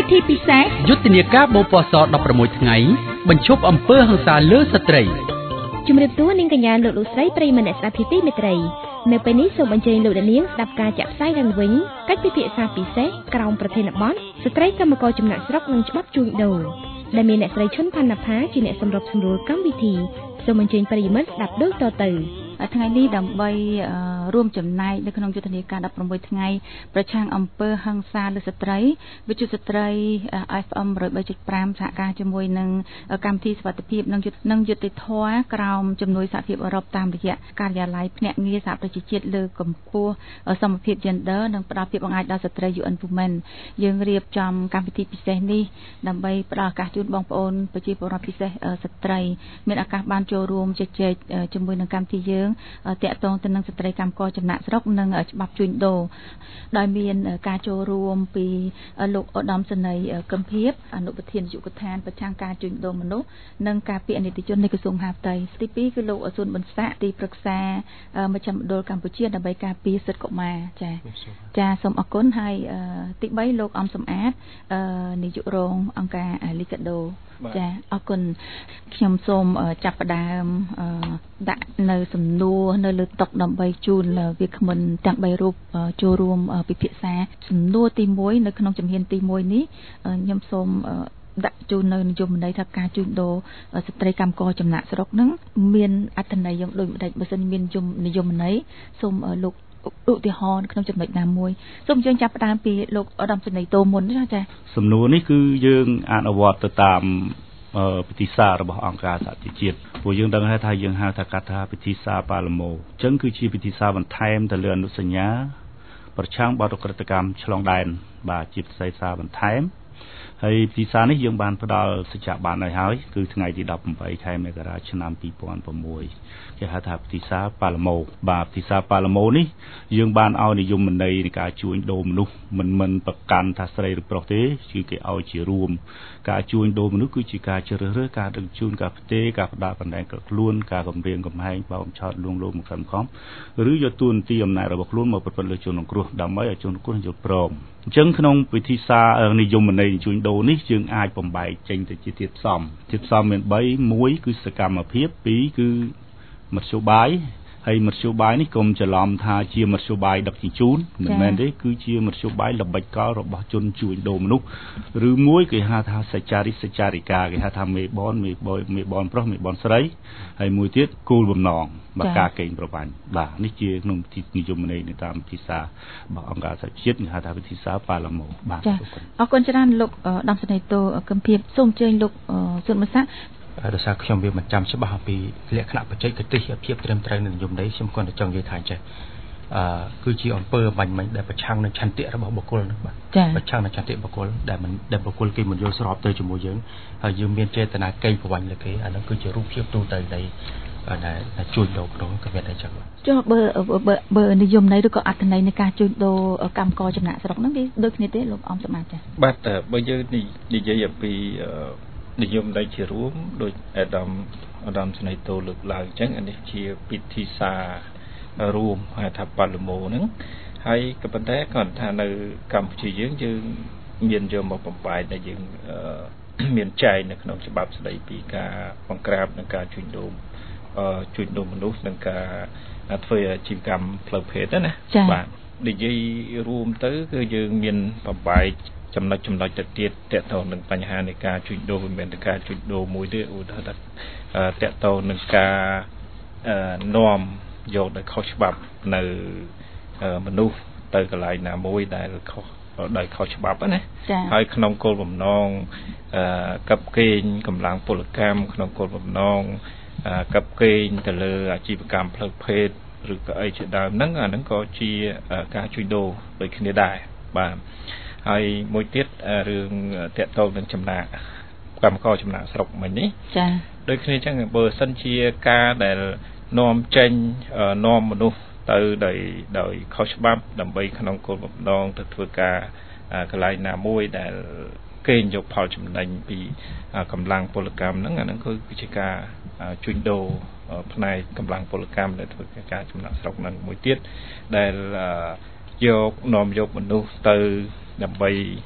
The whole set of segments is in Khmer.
ធីពិសេសយុទ្ធនាការបពស16ថ្ងៃបញ្ឈប់អំពើហិង្សាលើស្ត្រីជំរាបសួរនាងកញ្ញាលោកស្រីប្រិយមិត្តអ្នកស្ដាប់ទីមេត្រីនៅពេលនេះសូមអញ្ជើញលោកនាងស្ដាប់ការចាក់ផ្សាយឡើងវិញកិច្ចពិភាក្សាពិសេសក្រោមប្រធានបទស្ត្រីកម្មករចំណាក់ស្រុកនិងច្បាប់ជួញដូរដែលមានអ្នកស្រីឈុនផាន់ណាផាជាអ្នកសម្របសម្រួលកម្មវិធីសូមអញ្ជើញប្រិយមិត្តស្ដាប់ដូចតទៅថ្ងៃនេះដើម្បីរួមចំណែកនៅក្នុងយុទ្ធនាការ16ថ្ងៃប្រឆាំងអំពើហិង្សាលើស្ត្រីវិទ្យុស្ត្រី FM 103.5 សហការជាមួយនឹងកម្មវិធីសុវត្ថិភាពនិងយុត្តិធម៌ក្រោមជំនួយសហភាពអឺរ៉ុបតាមរយៈការិយាល័យភ្នាក់ងារសហប្រជាជាតិលើកកម្ពស់សមភាព Gender និងផ្ដល់ភាពបង្ហាញដល់ស្ត្រី UN Women យើងរៀបចំកម្មវិធីពិសេសនេះដើម្បីផ្ដល់ឱកាសជូនបងប្អូនប្រជាពលរដ្ឋពិសេសស្ត្រីមានឱកាសបានចូលរួមជជែកជាមួយនឹងកម្មវិធីយើងតាក់ទងទៅនឹងស្ត្រីកម្មករចំណាក់ស្រុកនិងច្បាប់ជួញដូរដោយមានការចូលរួមពីលោកឧត្តមសេនីយ៍កឹមភិបអនុប្រធាននាយកដ្ឋានប្រឆាំងការជួញដូរមនុស្សនិងការពារអនិច្ចជននៃក្រសួងមហាផ្ទៃទី2គឺលោកសួនប៊ុនសាក់ទីប្រឹក្សាមជ្ឈមណ្ឌលកម្ពុជាដើម្បីការពារសិទ្ធិកុមារចាសូមអរគុណហើយទី3លោកអំសំអាតនាយករងអង្គការលីកាដូចាអរគុណខ្ញុំសូមចាប់ផ្ដើមដាក់នៅសំណួរនៅលើតុដើម្បីជូនវាគ្មិនទាំង3រូបចូលរួមពិភាក្សាសំណួរទី1នៅក្នុងជំហានទី1នេះខ្ញុំសូមដាក់ជូននៅនិយមន័យថាការជួញដូរស្ត្រីកម្មករចំណាក់ស្រុកហ្នឹងមានអត្ថន័យយ៉ាងដូចម្ដេចបើសិនមាននិយមន័យសូមលោកឧទាហរណ៍ក្នុងចំណុចណាមួយសូមយើងចាប់ផ្ដើមពីលោកឧត្តមសេនីយ៍តូមុនចាសំណួរនេះគឺយើងអនុវត្តទៅតាមពិធីសាររបស់អង្គការសហជីវជាតិព្រោះយើងដឹងថាយើងហៅថាកាត់ថាពិធីសារប៉ាឡូម៉ូអញ្ចឹងគឺជាពិធីសារបន្ថែមទៅលើអនុសញ្ញាប្រឆាំងបទឧក្រិដ្ឋកម្មឆ្លងដែនបាទជាពិសេសសារបន្ថែមហើយពិធីសារនេះយើងបានផ្ដល់សច្ចៈប័ណ្ណឲ្យហើយគឺថ្ងៃទី18ខែមករាឆ្នាំ2006គេហៅថាពិធីសារប៉ាឡូម៉ូបាទពិធីសារប៉ាឡូម៉ូនេះយើងបានឲ្យនិយមន័យនៃការជួញដូរមនុស្សមិនប្រកាន់ថាស្រីឬប្រុសទេគឺគេឲ្យជារួមការជួញដូរមនុស្សគឺជាការជ្រើសរើសការដឹកជូនការផ្ទេរការផ្ដាល់បណ្ដែងខ្លួនការគំរាមកំហែងបោកឆោតលួងលោមបង្ខំខំឬយកទួនាទីអំណាចរបស់ខ្លួនមកប្រព្រឹត្តលើជនរងគ្រោះដើម្បីឲ្យជនរងគ្រោះយល់ព្រមអញ្ចឹងក្នុងពិធីសារនិយមន័យជួញដូរនេះយើងអាចបំបែកចេញទៅជាធាតុផ្សំមាន3 1គឺសកម្មភាព2គឺមធ្យោបាយហើយមធ្យោបាយនេះកុំច្រឡំថាជាមធ្យោបាយដឹកជញ្ជូនមិនមែនទេគឺជាមធ្យោបាយល្បិចកលរបស់ជនជួញដូរមនុស្សឬមួយគេហៅថាសច្ចារិសច្ចារិកាគេហៅថាមេបនប្រុសមេបនស្រីហើយមួយទៀតគោលបំណងបើការកេងប្រវ័ញ្ចបាទនេះជាក្នុងពិធីនិយមន័យនៅតាមពិធីសាររបស់អង្គការសហជាតិគេហៅថាពិធីសារប៉ាឡូម៉ូបាទអរគុណច្រើនលោកឧត្តមសេនីយ៍តូកឹមភិបសូមអញ្ជើញលោកសុនមសាដោយសារខ្ញុំវាមិនចាំច្បាស់អំពីលក្ខណៈបច្ចេកទេសភាពត្រឹមត្រូវនឹងនិយមន័យខ្ញុំគាត់តែចង់និយាយថាអញ្ចឹងគឺជាអំពើបាញ់ដែលប្រឆាំងនឹងឆន្ទៈរបស់បុគ្គលនោះបាទប្រឆាំងនឹងឆន្ទៈបុគ្គលដែលបុគ្គលគេមិនយល់ស្របទៅជាមួយយើងហើយយើងមានចេតនាកេងប្រវ័ញ្ចលើគេអានោះគឺជារូបភាពទូទៅនៃជួញដូរក្នុងក៏មានតែចឹងចុះបើនិយមន័យឬក៏អត្ថន័យនៃការជួញដូរកម្មករចំណាក់ស្រុកហ្នឹងវាដូចគ្នាទេលោកអំសម្បត្តិចា៎បាទបើយើងនិយាយអំពីនិយមន័យជារួមដោយអាដាមស្នេហ៍តូលើកឡើងអញ្ចឹងអានេះជាពិធីសាររួមហៅថាប៉ាឡូម៉ូហ្នឹងហើយក៏ប៉ុន្តែគាត់ថានៅកម្ពុជាយើងមានយកមកបំបែកដែលយើងមានចែងនៅក្នុងច្បាប់ស្តីពីការបង្ក្រាបនិងការជួញដូរមនុស្សនិងការធ្វើអាជីវកម្មផ្លូវភេទណាបាទនិយាយរួមទៅគឺយើងមានបំបែកចំណុចទៅទៀតតកតងនឹងបញ្ហានៃការជួញដូរមិនមែនតែការជួញដូរមួយទេឧទាហរណ៍ថាតកតងនឹងការនាំយកដោយខុសច្បាប់នៅមនុស្សទៅកន្លែងណាមួយដែលខុសដោយខុសច្បាប់ណាហើយក្នុងគោលបំណងកັບកេងកម្លាំងពលកម្មក្នុងគោលបំណងកັບកេងទៅលើអាជីវកម្មផ្លូវភេទឬក៏អីជាដើមហ្នឹងអាហ្នឹងក៏ជាការជួញដូរដូចគ្នាដែរបាទហើយមួយទៀតរឿងតកតងនឹងចំណាក់កម្មករចំណាក់ស្រុកមិញនេះចា៎ដូចគ្នាចឹងបើសិនជាការដែលនាំចេញនាំមនុស្សទៅដោយខុសច្បាប់ដើម្បីក្នុងគោលបំណងទៅធ្វើការកន្លែងណាមួយដែលកេងយកផលចំណេញពីកម្លាំងពលកម្មហ្នឹងអាហ្នឹងគឺជាការជួញដូរផ្នែកកម្លាំងពលកម្មដែលធ្វើការចំណាក់ស្រុកហ្នឹងមួយទៀតដែលនាំយកមនុស្សទៅដើម្បី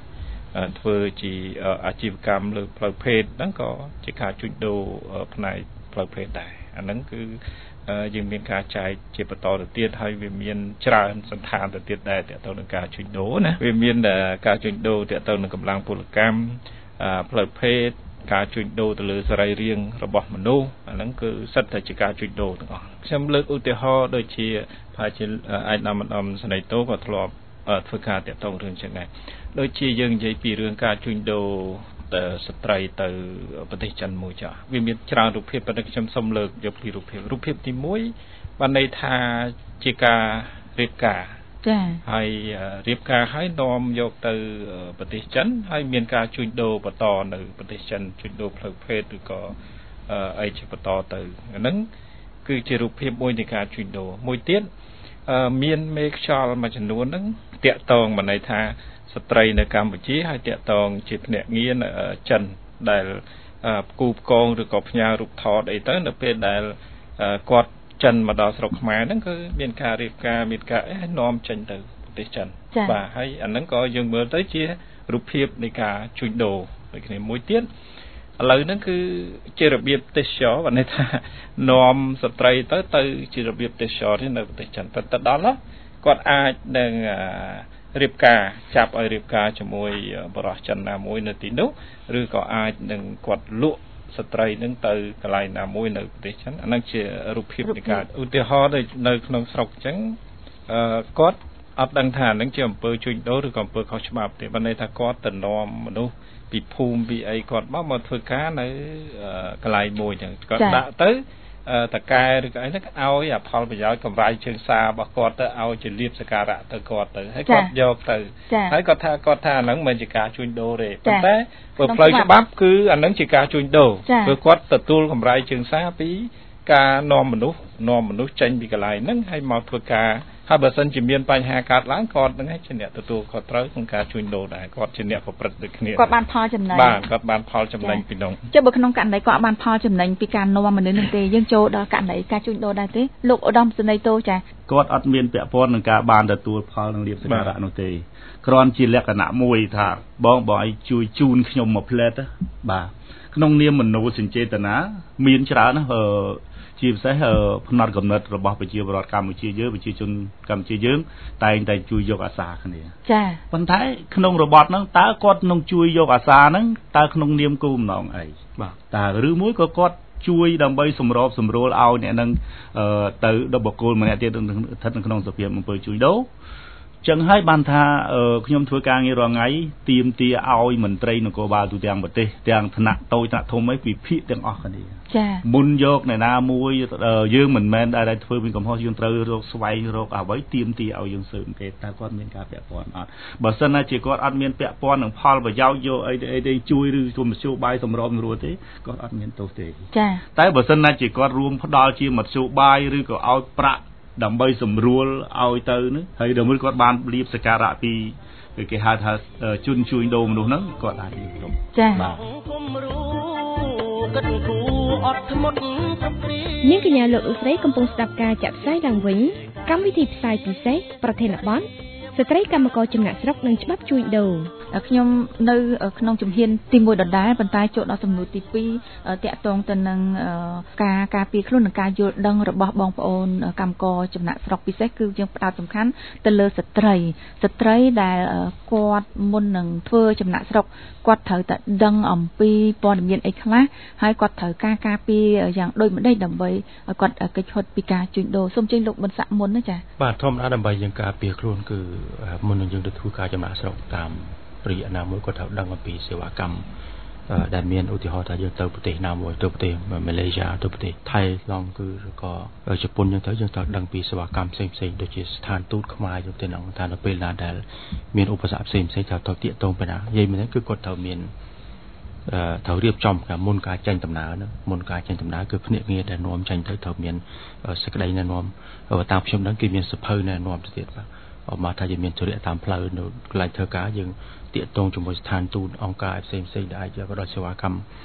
ធ្វើជាអាជីវកម្មលើផ្លូវភេទហ្នឹងក៏ជាការជួញដូរផ្នែកផ្លូវភេទដែរអាហ្នឹងគឺយើងមានការចែកជាបន្តទៅទៀតហើយវាមានច្រើនសន្តានទៅទៀតដែរទាក់ទងនឹងការជួញដូរណាវាមានការជួញដូរទាក់ទងនឹងកម្លាំងពលកម្មផ្លូវភេទការជួញដូរទៅលើសរីរាង្គរបស់មនុស្សអាហ្នឹងគឺសិតតែជាការជួញដូរទាំងអស់ខ្ញុំលើកឧទាហរណ៍ដូចជាប្រហែលជាអាចនាំម្ដងស្នេហ៍តូក៏ធ្លាប់ធ្វើការទាក់ទងរឿងចឹងដែរដូចជាយើងនិយាយពីរឿងការជួញដូរស្ត្រីទៅប្រទេសចិនមួយចាស់វាមានច្រើនរូបភាពប៉ុន្តែខ្ញុំសូមលើកយកពីរូបភាពទី1បានន័យថាជាការរៀបការចា៎ហើយរៀបការហើយនាំយកទៅប្រទេសចិនហើយមានការជួញដូរបន្តនៅប្រទេសចិនជួញដូរផ្លូវភេទឬក៏អីជាបន្តទៅអាហ្នឹងគឺជារូបភាពមួយនៃការជួញដូរមួយទៀតមានមេខ្យល់មួយចំនួនហ្នឹងតាក់ទងបានន័យថាស្ត្រីនៅកម្ពុជាហើយតាក់ទងជាភ្នាក់ងារចិនដែលគូផ្គងឬក៏ផ្ញើរូបថតអីទៅនៅពេលដែលគាត់ចិនមកដល់ស្រុកខ្មែរហ្នឹងគឺមានការរៀបការមានការនាំចេញទៅប្រទេសចិនបាទហើយអាហ្នឹងក៏យើងមើលទៅជារូបភាពនៃការជួញដូរដូចគ្នាមួយទៀតឥឡូវហ្នឹងគឺជារបៀបទេសចរបានន័យថានាំស្ត្រីទៅជារបៀបទេសចរនៅប្រទេសចិនប៉ុន្តែដល់នោះគាត់អាចនឹងរៀបការចាប់ឲ្យរៀបការជាមួយបរិសុទ្ធចិនណាមួយនៅទីនោះឬក៏អាចនឹងគាត់លក់ស្ត្រីនឹងទៅកន្លែងណាមួយនៅប្រទេសចិនអានឹងជារូបភាពនៃការឧទាហរណ៍នៅក្នុងស្រុកអញ្ចឹងគាត់អត់ដឹងថានឹងជាអំពើជួញដូរឬក៏អំពើខុសច្បាប់ទេបើន័យថាគាត់ទៅនាំមនុស្សពីភូមិពីអីគាត់មកធ្វើការនៅកន្លែងមួយអញ្ចឹងគាត់ដាក់ទៅតកែឬក៏អីហ្នឹងឲ្យអាផលប្រយោជន៍កម្រៃជើងសាររបស់គាត់ទៅឲ្យជាលៀបសការៈទៅគាត់ទៅហើយគាត់យកទៅហើយគាត់ថាអាហ្នឹងមិនជាការជួញដូរទេប៉ុន្តែបើផ្លូវច្បាប់គឺអាហ្នឹងជាការជួញដូរព្រោះគាត់ទទួលកម្រៃជើងសារពីការនាំមនុស្សចេញពីកន្លែងហ្នឹងហើយមកធ្វើការហើយបើសិនជាមានបញ្ហាកើតឡើងគាត់ហ្នឹងជាអ្នកទទួលខុសត្រូវក្នុងការជួញដូរដែរគាត់ជាអ្នកប្រព្រឹត្តដូចគ្នាគាត់បានផលចំណេញបាទគាត់បានផលចំណេញពីនោះចុះបើក្នុងករណីគាត់បានផលចំណេញពីការនាំមនុស្សនឹងទេយើងចូលដល់ករណីការជួញដូរដែរទេលោកឧត្តមសេនីយ៍តូចាគាត់អត់មានពាក់ព័ន្ធនឹងការបានទទួលផលនឹងលៀបសការៈនោះទេគ្រាន់ជាលក្ខណៈមួយថាបងឲ្យជួយជូនខ្ញុំមួយផ្លែតបាទក្នុងនាមមនោសញ្ចេតនាមានច្រើនជាពិសេសផ្នែកកំណត់របស់ប្រជាពលរដ្ឋកម្ពុជាយើងប្រជាជនកម្ពុជាយើងតែងតែជួយយកអាសាគ្នាចាប៉ុន្តែក្នុងរបបហ្នឹងតើគាត់នឹងជួយយកអាសាហ្នឹងតើក្នុងនាមគោលបំណងអីបាទតើឬមួយក៏គាត់ជួយដើម្បីសម្របសម្រួលឲ្យអ្នកនឹងទៅដល់បុគ្គលម្នាក់ទៀតស្ថិតនៅក្នុងសភាពអំពើជួញដូរចឹងហើយបានថាខ្ញុំធ្វើការងាររាល់ថ្ងៃទាមទារឲ្យមន្ត្រីនគរបាលទូទាំងប្រទេសទាំងថ្នាក់តូចថ្នាក់ធំអីពិភាក្សាទាំងអស់គ្នាចា៎មុនយកអ្នកណាមួយយើងមិនមែនដែលធ្វើពីកំហុសយើងត្រូវរកស្វែងរកអ្វីទាមទារឲ្យយើងស៊ើបអង្កេតតើគាត់មានការពាក់ព័ន្ធអត់បើសិនណាជាគាត់អត់មានពាក់ព័ន្ធនឹងផលប្រយោជន៍យកអីទៅជួយឬគុំមធ្យោបាយសម្របសម្រួលទេគាត់អត់មានទោសទេចា៎តែបើសិនណាជាគាត់រួមផ្ដល់ជាមធ្យោបាយឬក៏ឲ្យប្រាក់ដើម្បីសម្រួលឲ្យទៅនោះហើយដើម្បីគាត់បានលៀបសការៈពីគេហៅថាជួញដូរមនុស្សហ្នឹងគាត់អាចរៀបចំចា៎បាទនាងកញ្ញាលោកស្រីកំពុងស្ដាប់ការចាក់ផ្សាយឡើងវិញកម្មវិធីផ្សាយពិសេសប្រធានបទស្ត្រីកម្មករចំណាក់ស្រុកនិងច្បាប់ជួញដូរខ្ញុំនៅក្នុងជំហានទី1ដដែលប៉ុន្តែចូលដល់សំណួរទី2តាក់ទងទៅនឹងការការពារខ្លួននិងការយល់ដឹងរបស់បងប្អូនកម្មករចំណាក់ស្រុកពិសេសគឺយើងផ្ដោតសំខាន់ទៅលើស្ត្រីដែលគាត់មុននឹងធ្វើចំណាក់ស្រុកគាត់ត្រូវតែដឹងអំពីព័ត៌មានអីខ្លះហើយគាត់ត្រូវការពារយ៉ាងដូចម្ដេចដើម្បីឲ្យគាត់គេចផុតពីការជួញដូរសូមជើញលោកប៊ុនសាក់មុនណាចា៎បាទធម្មតាដើម្បីយើងការពារខ្លួនគឺមុននឹងយើងទៅធ្វើការចំណាក់ស្រុកតាមព្រីណាមួយគាត់ត្រូវដឹងអំពីសេវាកម្មដែលមានឧទាហរណ៍ថាយើងទៅប្រទេសណាមួយទៅប្រទេសម៉ាឡេស៊ីទៅប្រទេសថៃឡង់គឺក៏ជប៉ុនយើងត្រូវដឹងពីសេវាកម្មផ្សេងដូចជាស្ថានទូតខ្មែរទៅទីនោះថានៅពេលណាដែលមានឧបសគ្គផ្សេងត្រូវតាក់ទងទៅណានិយាយមែនគឺគាត់ត្រូវមានត្រូវរៀបចំមុនការចេញដំណើរហ្នឹងមុនការចេញដំណើរគឺភ្នាក់ងារដែលនាំចេញទៅត្រូវមានសេចក្តីណែនាំតាមខ្ញុំដឹងគេមានសភៅណែនាំទៅទៀតបាទអមថាយើងមានជម្រាកតាមផ្លូវនៅកន្លែងធ្វើការយើងតាក់ទងជាមួយស្ថានទូតអង្គការផ្សេងដែលអាចផ្ដល់សេវាកម្ម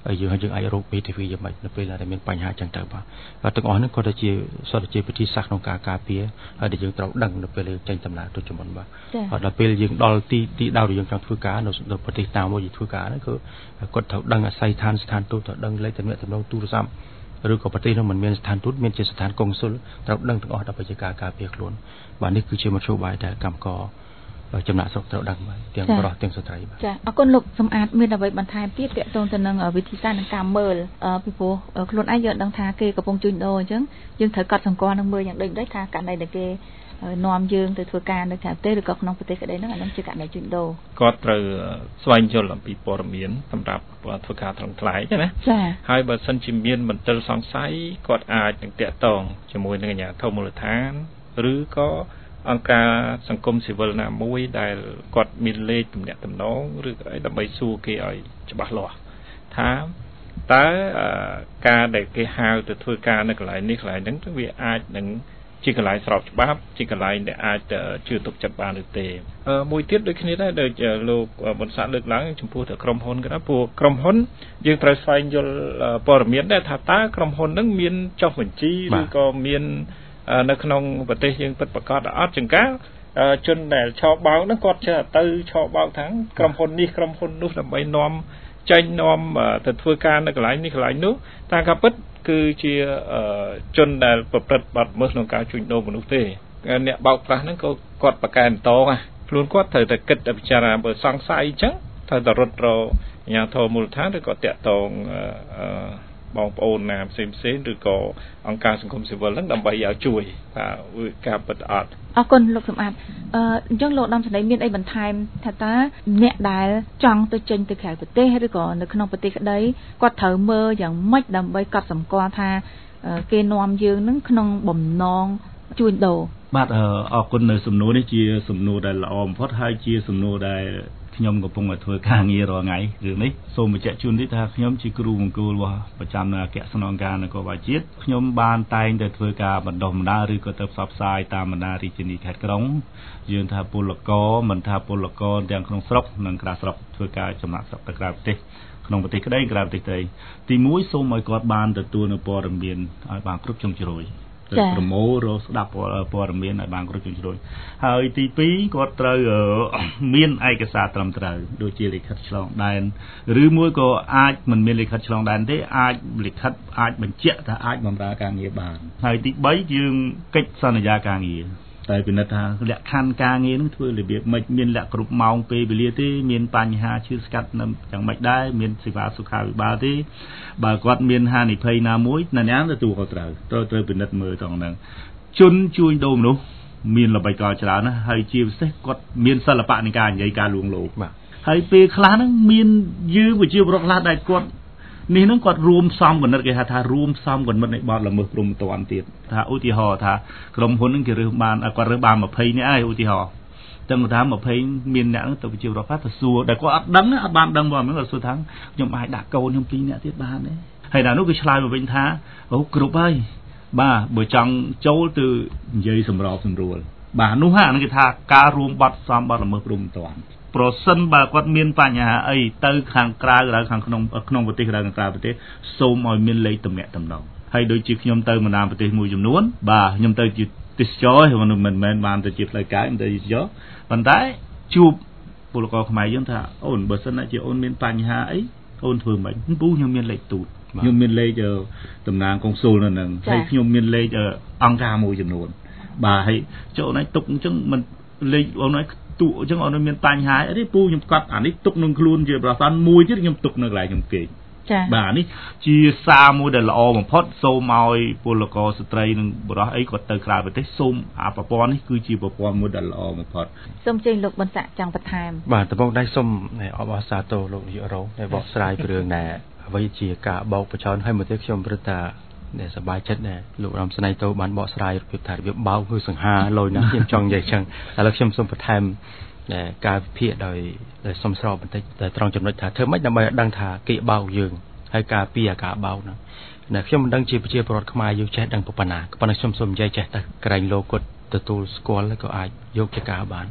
យើងអាចរកពីទីវីយ៉ាងម៉េចនៅពេលដែលមានបញ្ហាចឹងទៅបាទទាំងអស់នេះក៏ជាសតជាពិធីសាស្ត្រក្នុងការការពារហើយដែលយើងត្រូវដឹងនៅពេលយើងចេញដំណើរទៅជំនុំបាទដល់ពេលយើងដល់ទីដៅដែលយើងចង់ធ្វើការនៅប្រទេសតាមមួយធ្វើការហ្នឹងគឺគាត់ត្រូវដឹងអាស័យដ្ឋានស្ថានទូតត្រូវដឹងលេខទំនាក់ទំនងទូរស័ព្ទឬក៏ប្រទេសនោះមិនមានស្ថានទូតមានជាស្ថានកុងស៊ុលត្រូវដឹងទាំងអស់ដើម្បីជាការការពារខ្លួនបាទនេះគឺជាមធ្យោបាយដែលកម្មករចំណាក់ស្រុកត្រូវដឹងបាទទាំងបរិសុទ្ធទាំងស្ត្រីបាទចាអរគុណលោកសំអាតមានអ្វីបន្ថែមទៀតទាក់ទងទៅនឹងវិធីសាស្ត្រនិងការមើលពីព្រោះខ្លួនឯងយើងដឹងថាគេកំពុងជួញដូរអញ្ចឹងយើងត្រូវកត់សម្គាល់នឹងមើលយ៉ាងដូចថាករណីដែលគេនាំយើងទៅធ្វើការនៅក្រៅប្រទេសឬក៏ក្នុងប្រទេសក្តីហ្នឹងអានឹងជាករណីជួញដូរគាត់ត្រូវស្វែងយល់អំពីព័ត៌មានសម្រាប់ធ្វើការត្រង់ថ្លៃណាចាហើយបើសិនជាមានមន្ទិលសង្ស័យគាត់អាចនឹងតាក់ទងជាមួយនឹងអាជ្ញាធរមូលដ្ឋានឬក៏អង្គការសង្គមស៊ីវិលណាមួយដែលគាត់មានលេខទំនាក់ទំនងឬក៏អីដើម្បីសួរគេឲ្យច្បាស់លាស់ថាតើការដែលគេហៅទៅធ្វើការនៅកន្លែងនេះកន្លែងហ្នឹងវាអាចនឹងជាកន្លែងស្របច្បាប់ជាកន្លែងដែលអាចជឿទុកចិត្តបានឬទេមួយទៀតដូចគ្នាដែរដូចលោកបណ្ឌសាលើកឡើងចំពោះទៅក្រុមហ៊ុនក៏ដែរព្រោះក្រុមហ៊ុនយើងត្រូវស្វែងយល់ព័ត៌មានដែរថាតើក្រុមហ៊ុនហ្នឹងមានចុះបញ្ជីឬក៏មាននៅក្នុងប្រទេសយើងពិតប្រាកដអត់ចង្ការជនដែលឆោបោកហ្នឹងគាត់ចេះទៅឆោបោកថាក្រុមហ៊ុននេះក្រុមហ៊ុននោះដើម្បីនាំចេញនាំទៅធ្វើការនៅកន្លែងនេះកន្លែងនោះតាមការពិតគឺជាជនដែលប្រព្រឹត្តបទល្មើសក្នុងការជួញដូរមនុស្សទេអ្នកបោកប្រាស់ហ្នឹងក៏គាត់ប្រកែកតងខ្លួនគាត់ត្រូវតែគិតពិចារណាបើសង្ស័យអញ្ចឹងត្រូវតែរត់រកអាជ្ញាធរមូលដ្ឋានឬក៏តាក់ទងបងប្អូនណាផ្សេងឬក៏អង្គការសង្គមស៊ីវិលហ្នឹងដើម្បីឲ្យជួយថាការពិតអត់អរគុណលោកសំអាតអញ្ចឹងលោកឧត្តមសេនីយ៍មានអីបន្ថែមថាតើអ្នកដែលចង់ទៅចេញទៅក្រៅប្រទេសឬក៏នៅក្នុងប្រទេសក្តីគាត់ត្រូវមើលយ៉ាងម៉េចដើម្បីកត់សម្គាល់ថាគេនាំយើងនឹងក្នុងបំណងជួញដូរបាទអរគុណនៅសំណួរនេះជាសំណួរដែលល្អបំផុតហើយជាសំណួរដែលខ្ញុំកំពុងតែធ្វើការងាររាល់ថ្ងៃរឿងនេះសូមបញ្ជាក់ជូននេះថាខ្ញុំជាគ្រូបង្គោលរបស់ប្រចាំនៅអគ្គស្នងការនគរបាលជាតិខ្ញុំបានតែងតែធ្វើការបណ្ដុះបណ្ដាលឬក៏ទៅផ្សព្វផ្សាយតាមបណ្ដារាជធានីខេត្តក្រុងយើងថាពលករមិនថាពលករទាំងក្នុងស្រុកនិងក្រៅស្រុកធ្វើការចំណាក់ស្រុកទៅក្រៅប្រទេសក្នុងប្រទេសក្តីក្រៅប្រទេសក្តីទី1សូមឲ្យគាត់បានទទួលនៅព័ត៌មានឲ្យបានគ្រប់ជ្រុងជ្រោយទៅប្រមូលរកស្ដាប់ព័ត៌មានឲ្យបានគ្រប់ជ្រុងជ្រោយហើយទី2គាត់ត្រូវមានឯកសារត្រឹមត្រូវដូចជាលិខិតឆ្លងដែនឬមួយក៏អាចមិនមានលិខិតឆ្លងដែនទេអាចលិខិតអាចបញ្ជាក់ថាអាចបម្រើការងារបានហើយទី3យើងកិច្ចសន្យាការងារតែពិនិត្យថាលក្ខខណ្ឌការងារនឹងធ្វើរបៀបមិនមានលក្ខគ្រប់ម៉ោងពេលវេលាទេមានបញ្ហាឈឺស្កាត់យ៉ាងម៉េចដែរមានសេវាសុខាភិបាលទេបើគាត់មានហានិភ័យណាមួយណាស់ទទួលខុសត្រូវពិនិត្យមើលត្រង់ហ្នឹងជនជួញដូរមនុស្សមានល្បិចកលច្រើនណាស់ហើយជាពិសេសគាត់មានសិល្បៈនៃការនិយាយការលួងលោមបាទហើយពេលខ្លះហ្នឹងមានយើងប្រជាពលរដ្ឋខ្លះដែលគាត់នេះនឹងគាត់រួមផ្សំគណិតគេហៅថារួមផ្សំគណិតនៃបទល្មើសព្រហ្មទណ្ឌទៀតថាឧទាហរណ៍ថាក្រុមហ៊ុននឹងគេរើសបានគាត់រើសបាន20នាក់ហើយឧទាហរណ៍ទាំងថា20មានអ្នកហ្នឹងទៅប្រជាពលរដ្ឋខ្លះទៅសួរដែលគាត់អត់ដឹងអត់បានដឹងមកហ្នឹងគាត់សួរថាខ្ញុំអាចដាក់កូនខ្ញុំ2នាក់ទៀតបានទេហើយដល់នោះគេឆ្លើយមកវិញថាអូគ្រប់ហើយបាទបើចង់ចូលទៅនិយាយសម្របសម្រួលបាទនោះហ្នឹងគេថាការរួមបទផ្សំបទល្មើសព្រហ្មទណ្ឌប្រសិនបើគាត់មានបញ្ហាអីទៅខាងក្រៅឬខាងក្នុងប្រទេសក្រៅខាងក្រៅប្រទេសសូមឲ្យមានលេខទំនាក់ទំនងហើយដូចជាខ្ញុំទៅបណ្ដាប្រទេសមួយចំនួនបាទខ្ញុំទៅជាទេសចរមិនមែនបានទៅជាផ្លូវការខ្ញុំទៅទេសចរប៉ុន្តែជួបពលករខ្មែរយើងថាអូនបើសិនជាអូនមានបញ្ហាអីអូនធ្វើមិនពូខ្ញុំមានលេខទូតខ្ញុំមានលេខតំណាងកុងស៊ុលនៅនឹងហើយខ្ញុំមានលេខអង្គការមួយចំនួនបាទហើយចូលណៃទុកអញ្ចឹងមិនលេខអូនណៃទូអញ្ចឹងអូនមានបញ្ហាអីទេពូខ្ញុំកត់អានេះទុកនឹងខ្លួនជាប្រសានមួយទៀតខ្ញុំទុកនៅកន្លែងខ្ញុំគេចា៎បាទនេះជាសារមួយដែលល្អបំផុតសូមឲ្យពលករស្ត្រីនិងបុរសអីគាត់ទៅក្រៅប្រទេសសូមអាប្រព័ន្ធនេះគឺជាប្រព័ន្ធមួយដែលល្អបំផុតសូមជើញលោកបន្សាក់ចង់បន្ថែមបាទដំបូងដៃសូមអបអរសាទរលោកនាយករងដែលបកស្រាយពីរឿងដែលអ្វីជាការបោកបញ្ចោនឲ្យមកទៀតខ្ញុំព្រឹកថាដែលសប្បាយចិត្តដែរលោករំស្នៃតោបានបកស្រាយរបៀបថារបៀបបោកគឺសង្ហាលយណាស់ខ្ញុំចង់និយាយចឹងឥឡូវខ្ញុំសូមបន្ថែមការវិភាគដោយសំស្របបន្តិចតែត្រង់ចំណុចថាធ្វើម៉េចដើម្បីឲ្យដឹងថាគេបោកយើងហើយការពីអាការបោកហ្នឹងខ្ញុំមិនដឹងជាប្រជាពលរដ្ឋខ្មែរយើងចេះដឹងប៉ុណ្ណាខ្ញុំសូមនិយាយចេះទៅក្រែងលោកគាត់ទទួលស្គាល់ក៏អាចយកជាការបាន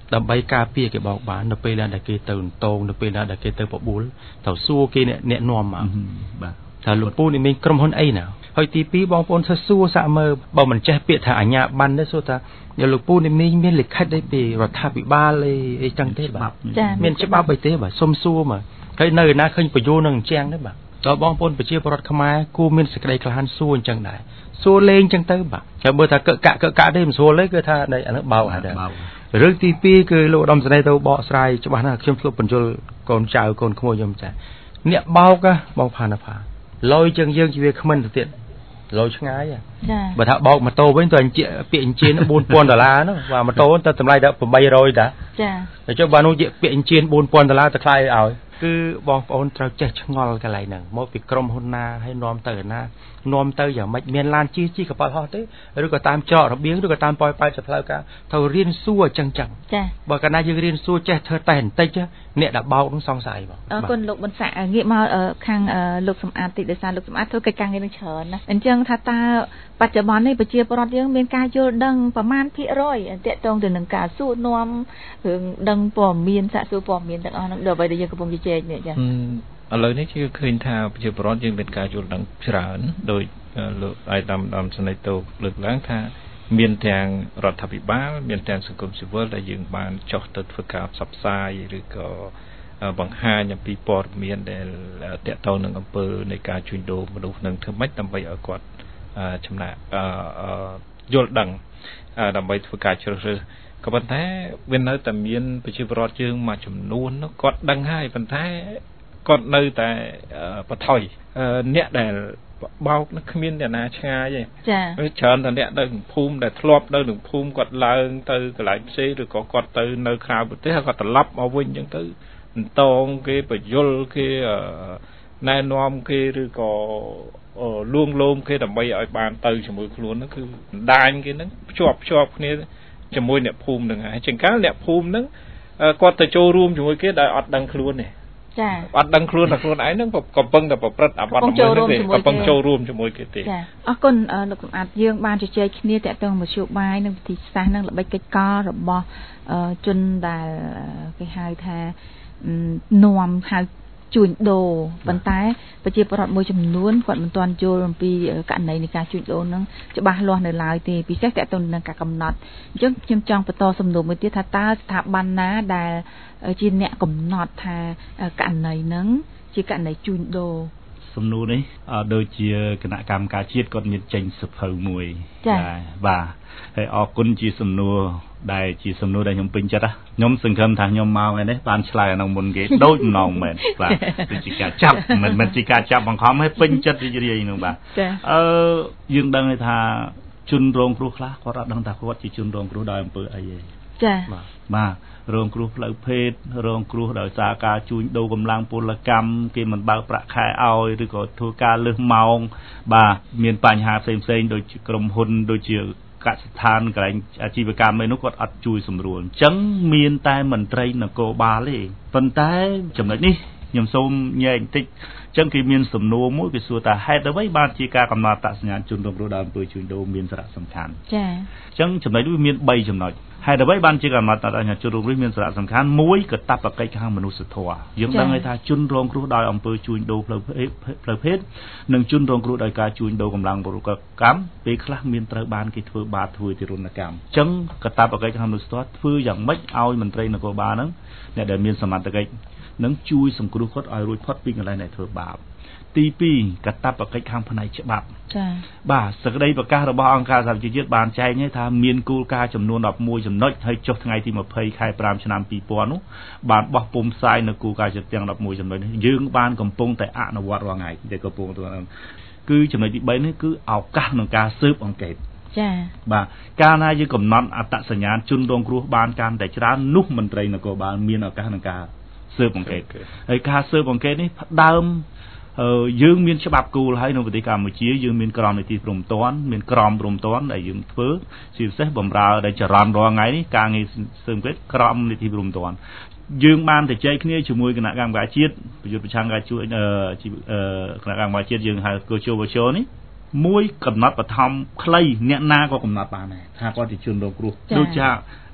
ដើម្បីការពារគេបោកបាននៅពេលដែលគេទៅតងនៅពេលដែលគេទៅបបួលត្រូវសួរគេអ្នកនាំមកបាទថាលោកពូនេះមានក្រុមហ៊ុនអីណាហើយទី2បងប្អូនធ្វើសួរសាក់មើលបើមិនចេះពាក្យថាអាជ្ញាប័ណ្ណទេសួរថាលោកពូនេះមានលិខិតអីពីរដ្ឋាភិបាលអីចឹងទេបាទមានច្បាប់អីទេបាទសុំសួរមកហើយនៅណាឃើញបញ្យោនឹងអញ្ចឹងទេបាទតើបងប្អូនប្រជាពលរដ្ឋខ្មែរគួរមានសេចក្តីក្លាហានសួរអញ្ចឹងដែរសួរលេងអញ្ចឹងទៅបាទហើយបើថាកកទេមិនសួរលេងគឺថាអានោះបោកហើយដែររឿងទី2គឺលោកឧត្តមសេនីយ៍ទៅបកស្រាយច្បាស់ណាស់ខ្ញុំធ្លាប់បញ្យល់កូនចៅកូនក្មួយខ្ញុំចាអ្នកបោកបងផាណាផាលយជាងយើងជាវាគ្មិនទៅទៀតលយឆ្ងាយចាបើថាបោកម៉ូតូវិញទៅពាក្យអញ្ជើញ$4000នោះបាទម៉ូតូទៅតម្លៃដល់800តាចាតែចុះបើនោះពាក្យអញ្ជើញ$4000ទៅថ្លៃឲ្យគឺបងប្អូនត្រូវចេះឆ្ងល់កន្លែងហ្នឹងមកពីក្រុមហ៊ុនណាហើយនាំទៅណានាំទៅយ៉ាងម៉េចមានឡានជិះកប៉ាល់ហោះទេឬក៏តាមច្រករបៀងឬក៏តាមប៉ោយប៉ែតផ្លូវការត្រូវរៀនសួរអញ្ចឹងចាបើកាលណាយើងរៀនសួរចេះធ្វើតែបន្តិចអ្នកដែលបោកនឹងសង្ស័យបងអរគុណលោកប៊ុនសាក់ងាកមកខាងលោកសំអាតតិចដោយសារលោកសំអាតធ្វើកិច្ចការងារនឹងច្រើនណាអញ្ចឹងថាតើបច្ចុប្បន្ននេះប្រជាពលរដ្ឋយើងមានការយល់ដឹងប្រមាណភាគរយទាក់ទងទៅនឹងការសួរនាំរឿងដឹងព័ត៌មានសាកសួរព័ត៌មានទាំងអស់ហ្នឹងដល់អ្វីដែលយើងកំពុងជជែកនេះចាឥឡូវនេះគឺឃើញថាប្រជាពលរដ្ឋយើងមានការយល់ដឹងច្រើនដោយលោកអាយដាមសនីតូលើកឡើងថាមានទាំងរដ្ឋាភិបាលមានទាំងសង្គមស៊ីវិលដែលយើងបានចុះទៅធ្វើការផ្សព្វផ្សាយឬក៏បង្ហាញអំពីព័ត៌មានដែលតាក់ទងនឹងអំពើនៃការជួញដូរមនុស្សនឹងធ្វើម៉េចដើម្បីឲ្យគាត់ចំណាក់យល់ដឹងដើម្បីធ្វើការជ្រើសរើសក៏ប៉ុន្តែវានៅតែមានប្រជាពលរដ្ឋយើងមួយចំនួនគាត់ដឹងហើយប៉ុន្តែគាត់នៅតែបថុយអ្នកដែលបោកនឹងគ្មានអ្នកណាឆ្ងាយទេចាច្រើនតែអ្នកនៅភូមិដែលធ្លាប់នៅក្នុងភូមិគាត់ឡើងទៅកន្លែងផ្សេងឬក៏គាត់ទៅនៅក្រៅប្រទេសហើយគាត់ត្រឡប់មកវិញអញ្ចឹងទៅតងគេបញ្យលគេណែនាំគេឬក៏លួងលោមគេដើម្បីឲ្យបានទៅជាមួយខ្លួនហ្នឹងគឺដាញគេហ្នឹងភ្ជាប់គ្នាជាមួយអ្នកភូមិហ្នឹងហើយជាងកាលអ្នកភូមិហ្នឹងគាត់ទៅចូលរួមជាមួយគេដោយអត់ដឹងខ្លួនទេចាអត់ដឹងខ្លួនតែខ្លួនឯងហ្នឹងកំពុងតែប្រព្រឹត្តអបទល្មើសទេកំពុងចូលរួមជាមួយគេទេចាអរគុណលោកសម្អាតយើងបានជជែកគ្នាតាក់ទងមធ្យោបាយនិងវិធីសាស្ត្រនិងល្បិចកិច្ចការរបស់ជនដែលគេហៅថានាំហៅជួញដូរប៉ុន្តែប្រជាពលរដ្ឋមួយចំនួនគាត់មិនទាន់យល់អំពីករណីនៃការជួញដូរហ្នឹងច្បាស់លាស់នៅឡើយទេពិសេសតើតើនឹងការកំណត់អញ្ចឹងខ្ញុំចង់បន្តសំណួរមួយទៀតថាតើស្ថាប័នណាដែលជាអ្នកកំណត់ថាករណីហ្នឹងជាករណីជួញដូរសំណួរនេះដូចជាគណៈកម្មការជាតិគាត់មានចេញសភៅមួយបាទហើយអរគុណជាសំណួរដែលជាសំណួរដែលខ្ញុំពេញចិត្តខ្ញុំសង្ឃឹមថាខ្ញុំមកថ្ងៃនេះបានឆ្លើយអានោះមុនគេដូចម្ដងមែនបាទគឺជាការចាប់មិនជាការចាប់បង្ខំឲ្យពេញចិត្តរីករាយនោះបាទយើងដឹងថាជនរងគ្រោះខ្លះគាត់អត់ដឹងថាគាត់ជាជនរងគ្រោះដោយអំពើអីទេចាបាទរងគ្រោះផ្លូវភេទរងគ្រោះដោយសារការជួញដូរកម្លាំងពលកម្មគេមិនបើកប្រាក់ខែឲ្យឬក៏ធ្វើការលើសម៉ោងបាទមានបញ្ហាផ្សេងដូចជាក្រុមហ៊ុនដូចជាកសិដ្ឋានកន្លែងអាជីវកម្មឯនោះគាត់អត់ជួយសម្រួលអញ្ចឹងមានតែមន្ត្រីនគរបាលទេប៉ុន្តែចំណុចនេះខ្ញុំសូមញែកបន្តិចអញ្ចឹងគេមានសំណួរមួយគេសួរថាហេតុអ្វីបានជាការកំណត់អត្តសញ្ញាណជនរងគ្រោះដោយអំពើជួញដូរមានសារៈសំខាន់ចា៎អញ្ចឹងចំណុចនេះមាន3ចំណុចហេតុអ្វីបានជាកំណត់អត្តសញ្ញាណជនរងគ្រោះមានសារៈសំខាន់មួយកាតព្វកិច្ចខាងមនុស្សធម៌យើងដឹងហើយថាជនរងគ្រោះដោយអំពើជួញដូរផ្លូវភេទនិងជនរងគ្រោះដោយការជួញដូរកម្លាំងពលកម្មពេលខ្លះមានត្រូវបានគេធ្វើបាបធ្វើទារុណកម្មអញ្ចឹងកាតព្វកិច្ចខាងមនុស្សធម៌ធ្វើយ៉ាងម៉េចឲ្យមន្ត្រីនគរបាលហ្នឹងអ្នកដែលមានសមត្ថកិច្ចនឹងជួយសង្គ្រោះគាត់ឲ្យរួចផុតពីកន្លែងដែលធ្វើបាបទី2កាតព្វកិច្ចខាងផ្នែកច្បាប់ចា៎បាទសក្តីប្រកាសរបស់អង្គការសហប្រជាជាតិបានចែងឲ្យថាមានគោលការណ៍ចំនួន11ចំណុចហើយចុះថ្ងៃទី20ខែ5ឆ្នាំ2000នោះបានបោះពុម្ពផ្សាយនៅគោលការណ៍ទាំង11ចំណុចនេះយើងបានកំពុងតែអនុវត្តរាល់ថ្ងៃដែលកំពុងគឺចំណុចទី3នេះគឺឱកាសក្នុងការស៊ើបអង្កេតចា៎បាទកាលណាយើងកំណត់អត្តសញ្ញាណជនរងគ្រោះបានកាន់តែច្រើននោះមន្ត្រីនគរបាលមានឱកាសក្នុងការស៊ើបអង្កេតហើយការស៊ើបអង្កេតនេះផ្ដើមយើងមានច្បាប់គោលហើយនៅប្រទេសកម្ពុជាយើងមានក្រមនីតិព្រំទាន់មានក្រមព្រំទាន់ដែលយើងធ្វើជាពិសេសបំរើដែលចរន្តរាល់ថ្ងៃនេះការងារស៊ើបអង្កេតក្រមនីតិព្រំទាន់យើងបានទៅចែកគ្នាជាមួយគណៈកម្មការជាតិប្រយុទ្ធប្រឆាំងការជួយគណៈកម្មការជាតិយើងហៅកោជវជនេះមួយកំណត់បឋមខ្លីអ្នកណាក៏កំណត់បានដែរថាគាត់ជាជនរងគ្រោះដូចជា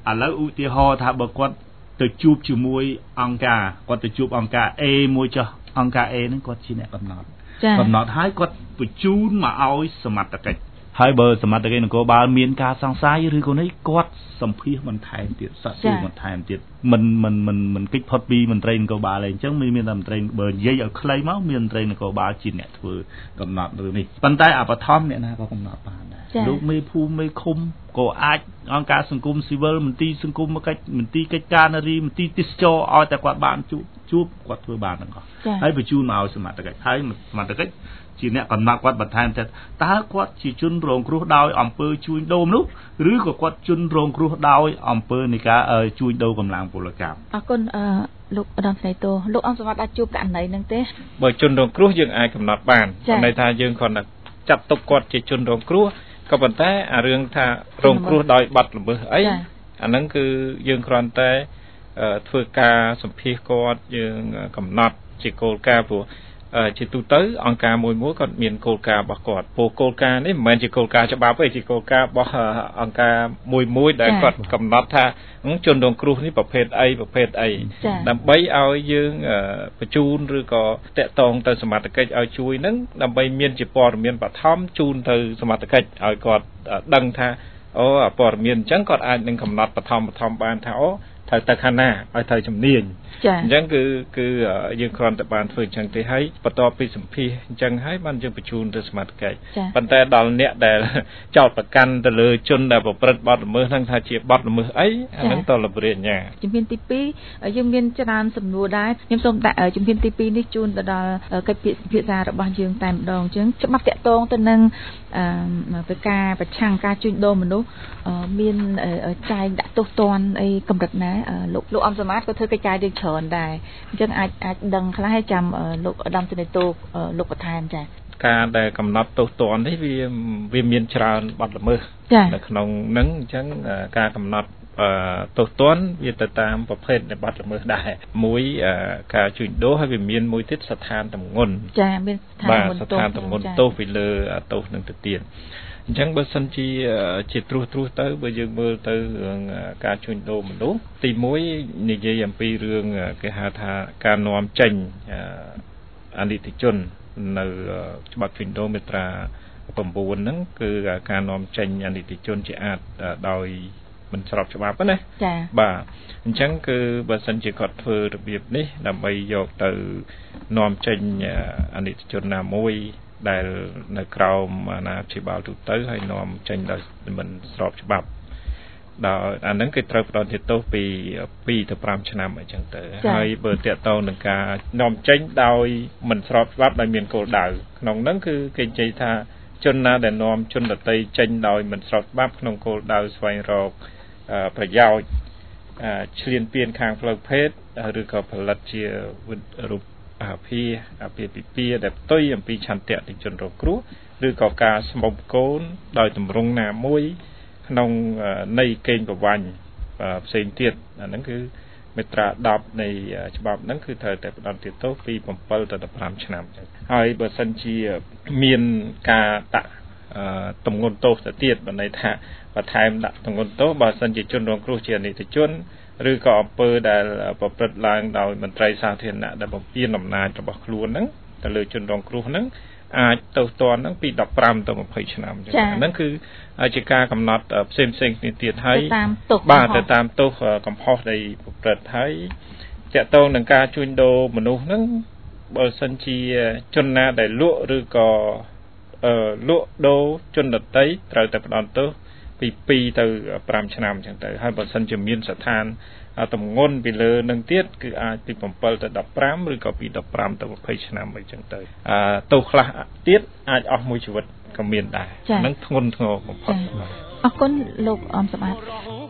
ឥឡូវឧទាហរណ៍ថាបើគាត់ទៅជួបជាមួយអង្គការគាត់ទៅជួបអង្គការ A មួយចុះអង្គការ A ហ្នឹងគាត់ជាអ្នកកំណត់ហើយគាត់បញ្ជូនមកឲ្យសមត្ថកិច្ចហើយបើសមត្ថកិច្ចនគរបាលមានការសង្ស័យឬក៏នេះគាត់សម្ភាសបន្ថែមទៀតសាកសួរបន្ថែមទៀតមិនគិតផុតពីមន្ត្រីនគរបាលអីអញ្ចឹងមានតែមន្ត្រីបើនិយាយឲ្យខ្លីមកមានមន្ត្រីនគរបាលជាអ្នកធ្វើកំណត់រឿងនេះប៉ុន្តែអបឋមអ្នកណាក៏កំណត់បានដែរលោកមេភូមិមេឃុំក៏អាចអង្គការសង្គមស៊ីវិលមន្ទីរសង្គមកិច្ចមន្ទីរកិច្ចការនារីមន្ទីរទេសចរឲ្យតែគាត់បានជួបគាត់ធ្វើបានទាំងអស់ហើយបញ្ជូនមកឲ្យសមត្ថកិច្ចហើយសមត្ថកិច្ចជាអ្នកកំណត់គាត់បន្ថែមទៀតតើគាត់ជាជនរងគ្រោះដោយអំពើជួញដូរមនុស្សឬក៏គាត់ជនរងគ្រោះដោយអំពើនៃការជួញដូរកម្លាំងពលកម្មអរគុណលោកឧត្តមស្នេហ៍តូលោកអង្គសមត្ថអាចជួបករណីហ្នឹងទេបើជនរងគ្រោះយើងអាចកំណត់បានន័យថាយើងគ្រាន់តែចាត់ទុកគាត់ជាជនរងគ្រោះក៏ប៉ុន្តែអារឿងថារងគ្រោះដោយបាត់ល្មើសអីអាហ្នឹងគឺយើងគ្រាន់តែធ្វើការសម្ភាសគាត់យើងកំណត់ជាគោលការណ៍ព្រោះជាទូទៅអង្គការមួយគាត់មានគោលការណ៍របស់គាត់ព្រោះគោលការណ៍នេះមិនមែនជាគោលការណ៍ច្បាប់ទេជាគោលការណ៍របស់អង្គការមួយដែលគាត់កំណត់ថាជនរងគ្រោះនេះប្រភេទអីដើម្បីឲ្យយើងបញ្ជូនឬក៏តាក់ទងទៅសមត្ថកិច្ចឲ្យជួយនឹងដើម្បីមានជាព័ត៌មានបឋមជូនទៅសមត្ថកិច្ចឲ្យគាត់ដឹងថាអូព័ត៌មានអញ្ចឹងគាត់អាចនឹងកំណត់បឋមបានថាអូត្រូវទៅខាងណាឲ្យត្រូវជំនាញអញ្ចឹងគឺយើងគ្រាន់តែបានធ្វើអញ្ចឹងទេហើយបន្ទាប់ពីសម្ភាសអញ្ចឹងហើយបានយើងបញ្ជូនទៅសមត្ថកិច្ចប៉ុន្តែដល់អ្នកដែលចោទប្រកាន់ទៅលើជនដែលប្រព្រឹត្តបទល្មើសហ្នឹងថាជាបទល្មើសអីអាហ្នឹងតលបរិញ្ញាជំហានទី2យើងមានច្រើនសំណួរដែរខ្ញុំសូមដាក់ជំហានទី2នេះជូនទៅដល់កិច្ចពិភាក្សារបស់យើងតែម្ដងអញ្ចឹងច្បាប់តាក់ទងទៅនឹងទៅការប្រឆាំងការជួញដូរមនុស្សមានចែងដាក់ទោសទណ្ឌអីកម្រិតណាលោកអំសមត្ថក៏ធ្វើកិច្ចការយើងច្រើនដែរអញ្ចឹងអាចដឹងខ្លះឲ្យចាំលោកឧត្តមសេនីយ៍តូលោកបន្ថែមចា៎ការដែលកំណត់ទោសទណ្ឌនេះវាមានច្រើនបទល្មើសនៅក្នុងហ្នឹងអញ្ចឹងការកំណត់ទោសទណ្ឌវាទៅតាមប្រភេទនៃបទល្មើសដែរមួយការជួញដូរហើយវាមានមួយទៀតស្ថានទម្ងន់ចា៎មានស្ថានទម្ងន់ទោសពីលើទោសនឹងទៅទៀតអញ្ចឹងបើសិនជាត្រួសទៅបើយើងមើលទៅរឿងការជួញដូរមនុស្សទី1និយាយអំពីរឿងគេហៅថាការនាំចេញអនិច្ចជននៅច្បាប់ជួញដូរមាត្រា9ហ្នឹងគឺការនាំចេញអនិច្ចជនជាអាចដោយមិនស្របច្បាប់ណាចា៎បាទអញ្ចឹងគឺបើសិនជាគាត់ធ្វើរបៀបនេះដើម្បីយកទៅនាំចេញអនិច្ចជនណាមួយដែលនៅក្រោមអាណាព្យាបាលទូទៅហើយនាំចេញដោយមិនស្របច្បាប់ដល់អាហ្នឹងគឺត្រូវផ្ដន្ទាទោសពី2ទៅ5ឆ្នាំអញ្ចឹងទៅហើយបើតាក់ទងនឹងការនាំចេញដោយមិនស្របច្បាប់ដោយមានគោលដៅក្នុងហ្នឹងគឺគេនិយាយថាជនណាដែលនាំជនដទៃចេញដោយមិនស្របច្បាប់ក្នុងគោលដៅស្វែងរកប្រយោជន៍ឈ្លានពានខាងផ្លូវភេទឬក៏ផលិតជារូបអាពាហ៍ពិពាហ៍ដែលផ្ទុយអំពីឆន្ទៈនៃជនរងគ្រោះឬក៏ការស្មុំកូនដោយទម្រង់ណាមួយក្នុងន័យកេងប្រវ័ញ្ចផ្សេងទៀតអាហ្នឹងគឺមាត្រា10នៃច្បាប់ហ្នឹងគឺត្រូវតែផ្ដន្ទាទោសពី7ទៅ15ឆ្នាំហើយបើសិនជាមានការដាក់ទម្ងន់ទោសទៅទៀតបើន័យថាបន្ថែមដាក់ទម្ងន់ទោសបើសិនជាជនរងគ្រោះជាអនិច្ចជនឬក៏អំពើដែលប្រព្រឹត្តឡើងដោយមន្ត្រីសាធារណៈដែលបំពានអំណាចរបស់ខ្លួនហ្នឹងទៅលើជនរងគ្រោះហ្នឹងអាចទោសទណ្ឌហ្នឹងពី15ទៅ20ឆ្នាំអញ្ចឹងហ្នឹងគឺជាការកំណត់ផ្សេងគ្នាទៀតហើយបាទទៅតាមទោសកំហុសដែលប្រព្រឹត្តហើយតាក់ទងនឹងការជួញដូរមនុស្សហ្នឹងបើសិនជាជនណាដែលលក់ឬក៏លក់ដូរជនដទៃត្រូវតែផ្ដន្ទាទោសពី2ទៅ5ឆ្នាំអញ្ចឹងទៅហើយបើសិនជាមានស្ថានទម្ងន់ពីលើនឹងទៀតគឺអាចពី7ទៅ15ឬក៏ពី15ទៅ20ឆ្នាំអីចឹងទៅទោសខ្លះទៀតអាចអស់មួយជីវិតក៏មានដែរហ្នឹងធ្ងន់ធ្ងរបំផុតអរគុណលោកអំសមត្ថ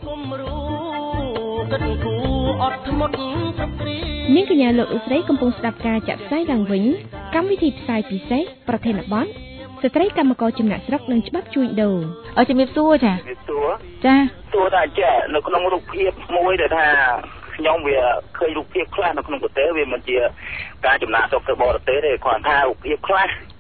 នាងកញ្ញាលោកឧស្រីកំពុងស្ដាប់ការចាក់ផ្សាយឡើងវិញកម្មវិធីផ្សាយពិសេសប្រធានបទស្ត្រីកម្មករចំណាក់ស្រុកនិងច្បាប់ជួញដូរជំរាបសួរចាចាសួរថាចេះនៅក្នុងរូបភាពមួយដែលថាខ្ញុំវាឃើញរូបភាពខ្លះនៅក្នុងប្រទេសវាមិនជាការចំណាក់ស្រុកទៅបរទេសទេគ្រាន់ថារូបភាពខ្លះ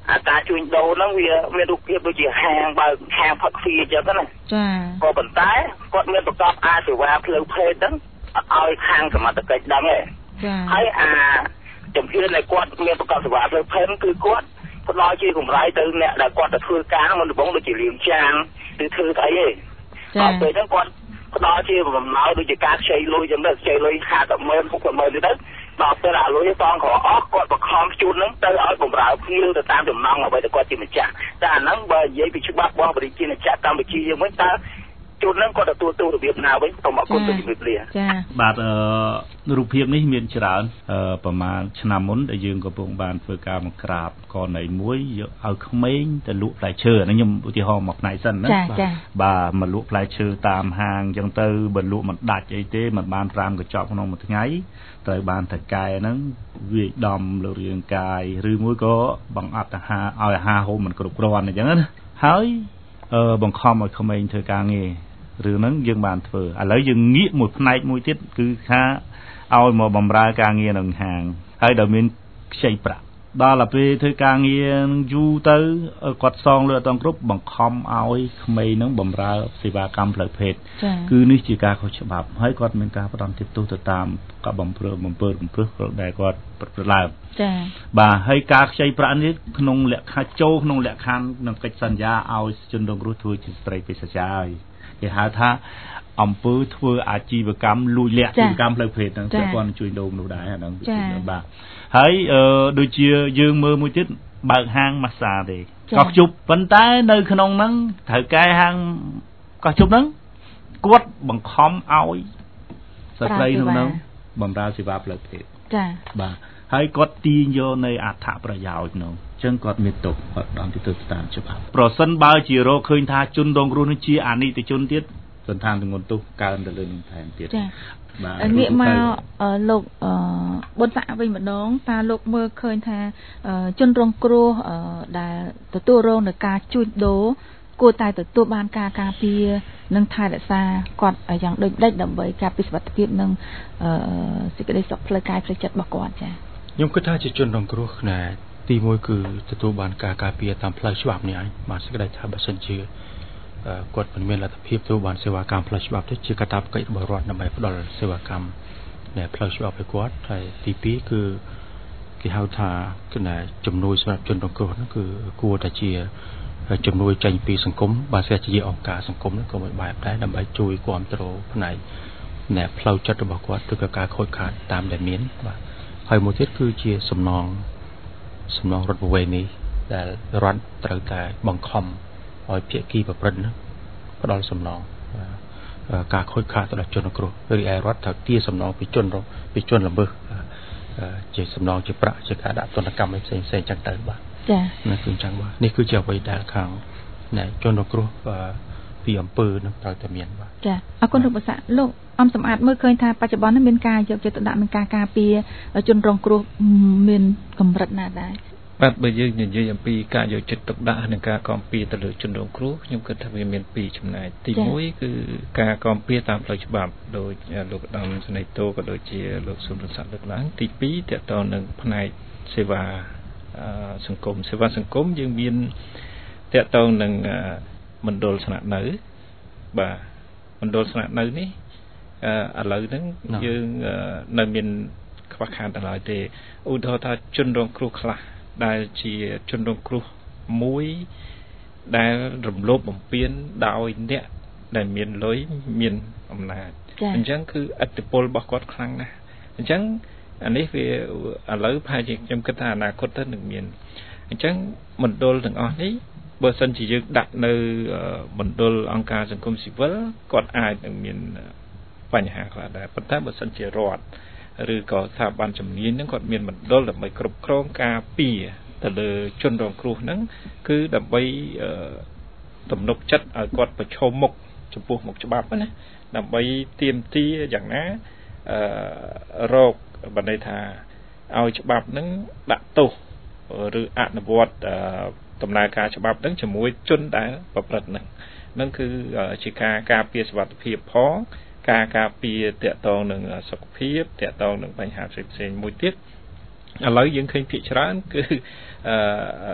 ការជួញដូរហ្នឹងវាមានរូបភាពដូចជាហាងបើហាងផឹកស៊ីអញ្ចឹងណាចាក៏ប៉ុន្តែគាត់មានប្រកបអាសេវាផ្លូវភេទហ្នឹងអត់ឲ្យខាងសមត្ថកិច្ចដឹងទេហើយជំហានដែលគាត់មានប្រកបសេវាផ្លូវភេទគឺគាត់ផ្ដល់ជាកម្រៃទៅអ្នកដែលគាត់ទៅធ្វើការមុនដំបូងដូចជាលាងចានឬធ្វើស្អីទេដល់ពេលហ្នឹងគាត់ផ្ដល់ជាបំណៅដូចជាការខ្ចីលុយចឹងទៅខ្ចីលុយ50,000 60,000ទៅដល់ពេលអាលុយសងក្រអស់គាត់បង្ខំជូនហ្នឹងទៅឲ្យបម្រើភ្ញៀវទៅតាមចំណងអ្វីដែលគាត់ជាម្ចាស់តែអាហ្នឹងបើនិយាយពីច្បាប់របស់ប្រជាជាតិកម្ពុជាយើងវិញតើជួនហ្នឹងគាត់ទទួលទូរបៀបណាវិញសូមអរគុណជំរាបលាចាបាទរូបភាពនេះមានច្រើនប្រហែលឆ្នាំមុនដែលយើងកំពុងបានធ្វើការបង្ក្រាបករណីមួយយកឲ្យក្មេងទៅលក់ផ្លែឈើអានេះខ្ញុំឧទាហរណ៍មកផ្នែកសិនណាបាទមកលក់ផ្លែឈើតាមហាងអញ្ចឹងទៅបើលក់មិនដាច់អីទេមិនបាន5កញ្ចប់ក្នុងមួយថ្ងៃត្រូវបានថៅកែហ្នឹងវាយដំលើរាងកាយឬមួយក៏បង្អាប់អាហារឲ្យអាហារហូបមិនគ្រប់គ្រាន់អញ្ចឹងណាហើយបង្ខំឲ្យក្មេងធ្វើការងាររឿងហ្នឹងយើងបានធ្វើឥឡូវយើងងាកមួយផ្នែកមួយទៀតគឺថាឲ្យមកបម្រើការងារនៅហាងហើយដល់មានខ្ចីប្រាក់ដល់ទៅពេលធ្វើការងារយូរទៅគាត់សងលើអត់គ្រប់បង្ខំឲ្យក្មេងហ្នឹងបម្រើសេវាកម្មផ្លូវភេទគឺនេះជាការខុសច្បាប់ហើយគាត់មានការផ្ដន់ទោសទៅតាមការបំព្រឹសដែលគាត់ប្រឡែបចា៎បាទហើយការខ្ចីប្រាក់នេះក្នុងលក្ខខណ្ឌចូលក្នុងលក្ខខណ្ឌនឹងកិច្ចសន្យាឲ្យជនរងគ្រោះធ្វើជាស្ត្រីបេសកហើយគេហៅថាអំពើធ្វើអាជីវកម្មលួចលាក់អាជីវកម្មផ្លូវភេទហ្នឹងពាក់ព័ន្ធជួយដូរនោះដែរអាហ្នឹងបាទហើយដូចជាយើងមើលមួយទៀតបើកហាងម៉ាស្សាទេកោះជប់ប៉ុន្តែនៅក្នុងហ្នឹងត្រូវកែហាងកោះជប់ហ្នឹងគាត់បង្ខំឲ្យស្ត្រីហ្នឹងបម្រើសេវាផ្លូវភេទចា៎បាទហើយគាត់ទាញយកនៅអត្ថប្រយោជន៍នោះអញ្ចឹងគាត់មានទុកគាត់ដំទៅតាមច្បាប់ប្រសិនបើជារកឃើញថាជនរងគ្រោះនេះជាអនិច្ចជនទៀតសន្តានទម្ងន់ទុះកើនទៅលើនឹងថែមទៀតចា៎ងាកមកលោកប៊ុនសាក់វិញម្ដងតើលោកមើលឃើញថាជនរងគ្រោះដែលទទួលរងនឹងការជួញដូរគួរតែទទួលបានការការពារនិងថែរក្សាគាត់យ៉ាងដូចដេចដើម្បីការពារសុខភាពនិងសេចក្តីសុខផ្លូវកាយផ្លូវចិត្តរបស់គាត់ចា៎ខ្ញុំគិតថាជាជនរងគ្រោះណាទី1គឺទទួលបានការការពារតាមផ្លូវច្បាប់នេះឯងបាទសេចក្តីថាបើសិនជាគាត់មិនមានលទ្ធភាពទទួលបានសេវាកម្មផ្លូវច្បាប់ទេជាកាតព្វកិច្ចរបស់រដ្ឋដើម្បីផ្ដល់សេវាកម្មដែលផ្លូវច្បាប់ឲ្យគាត់ហើយទី2គឺគេហៅថាគឺជំនួយសម្រាប់ជនរងគ្រោះហ្នឹងគឺគួរតែជាជំនួយចេញពីសង្គមបើសិនជាអង្គការសង្គមហ្នឹងក៏មួយបែបដែរដើម្បីជួយគាំទ្រផ្នែកផ្លូវចិត្តរបស់គាត់ឬក៏ការខូចខាតតាមដែលមានបាទហើយមួយទៀតគឺជាសំណងរដ្ឋប្រវេណីដែលរដ្ឋត្រូវតែបង្ខំឲ្យភាគីប្រព្រឹត្តផ្ដល់សំណងការខូចខាតទៅដល់ជនរងគ្រោះឬឯរដ្ឋត្រូវទារសំណងពីជនល្មើសជាសំណងជាប្រាក់ជាការដាក់ទណ្ឌកម្មផ្សេងៗចឹងទៅបាទចា៎នេះគឺចឹងបាទនេះគឺជាអ្វីដែលខាងជនរងគ្រោះពីអំពើនឹងត្រូវតែមានបាទចា៎អរគុណលោកបសាលោកអំសម្អាតមើលឃើញថាបច្ចុប្បន្ននេះមានការយកចិត្តទុកដាក់នឹងការការពារជនរងគ្រោះមានកម្រិតណាដែរបាទបើយើងនិយាយអំពីការយកចិត្តទុកដាក់និងការគាំពារទៅលើជនរងគ្រោះខ្ញុំគិតថាវាមាន2ចំណែកទី1គឺការគាំពារតាមផ្លូវច្បាប់ដោយលោកឧត្តមសេនីយ៍តូក៏ដូចជាលោកសុំរំសាក់លើកឡើងទី2តកតនឹងផ្នែកសេវាសង្គមយើងមានតកតនឹងមណ្ឌលស្នាក់នៅបាទមណ្ឌលស្នាក់នៅនេះឥឡូវហ្នឹងយើងនៅមានខ្វះខាតដល់ហើយទេឧទាហរណ៍ថាជនរងគ្រោះខ្លះដែលជាជនរងគ្រោះមួយដែលរំលោភបំពានដោយអ្នកដែលមានលុយមានអំណាចអញ្ចឹងគឺឥទ្ធិពលរបស់គាត់ខ្លាំងណាស់អញ្ចឹងអានេះវាឥឡូវប្រហែលជាខ្ញុំគិតថាអនាគតទៅនឹងមានអញ្ចឹងមណ្ឌលទាំងអស់នេះបើសិនជាយើងដាក់នៅមណ្ឌលអង្គការសង្គមស៊ីវិលគាត់អាចនឹងមានបញ្ហាខ្លះដែរប៉ុន្តែបើសិនជារដ្ឋឬក៏ស្ថាប័នជំនាញហ្នឹងគាត់មានមណ្ឌលដើម្បីគ្រប់គ្រងការពារទៅលើជនរងគ្រោះហ្នឹងគឺដើម្បីទំនុកចិត្តឲ្យគាត់ប្រឈមមុខចំពោះមុខច្បាប់ណាដើម្បីទាមទារយ៉ាងណារកបណ្ដេញថាឲ្យច្បាប់ហ្នឹងដាក់ទោសឬអនុវត្តដំណើរការច្បាប់ហ្នឹងជាមួយជនដែលប្រព្រឹត្តហ្នឹងគឺជាការការពារសុវត្ថិភាពផងការពារតកតងនឹងសុខភាពតកតងនឹងបញ្ហាផ្សេងៗមួយទៀតឥឡូវយើងឃើញភាគច្រើនគឺ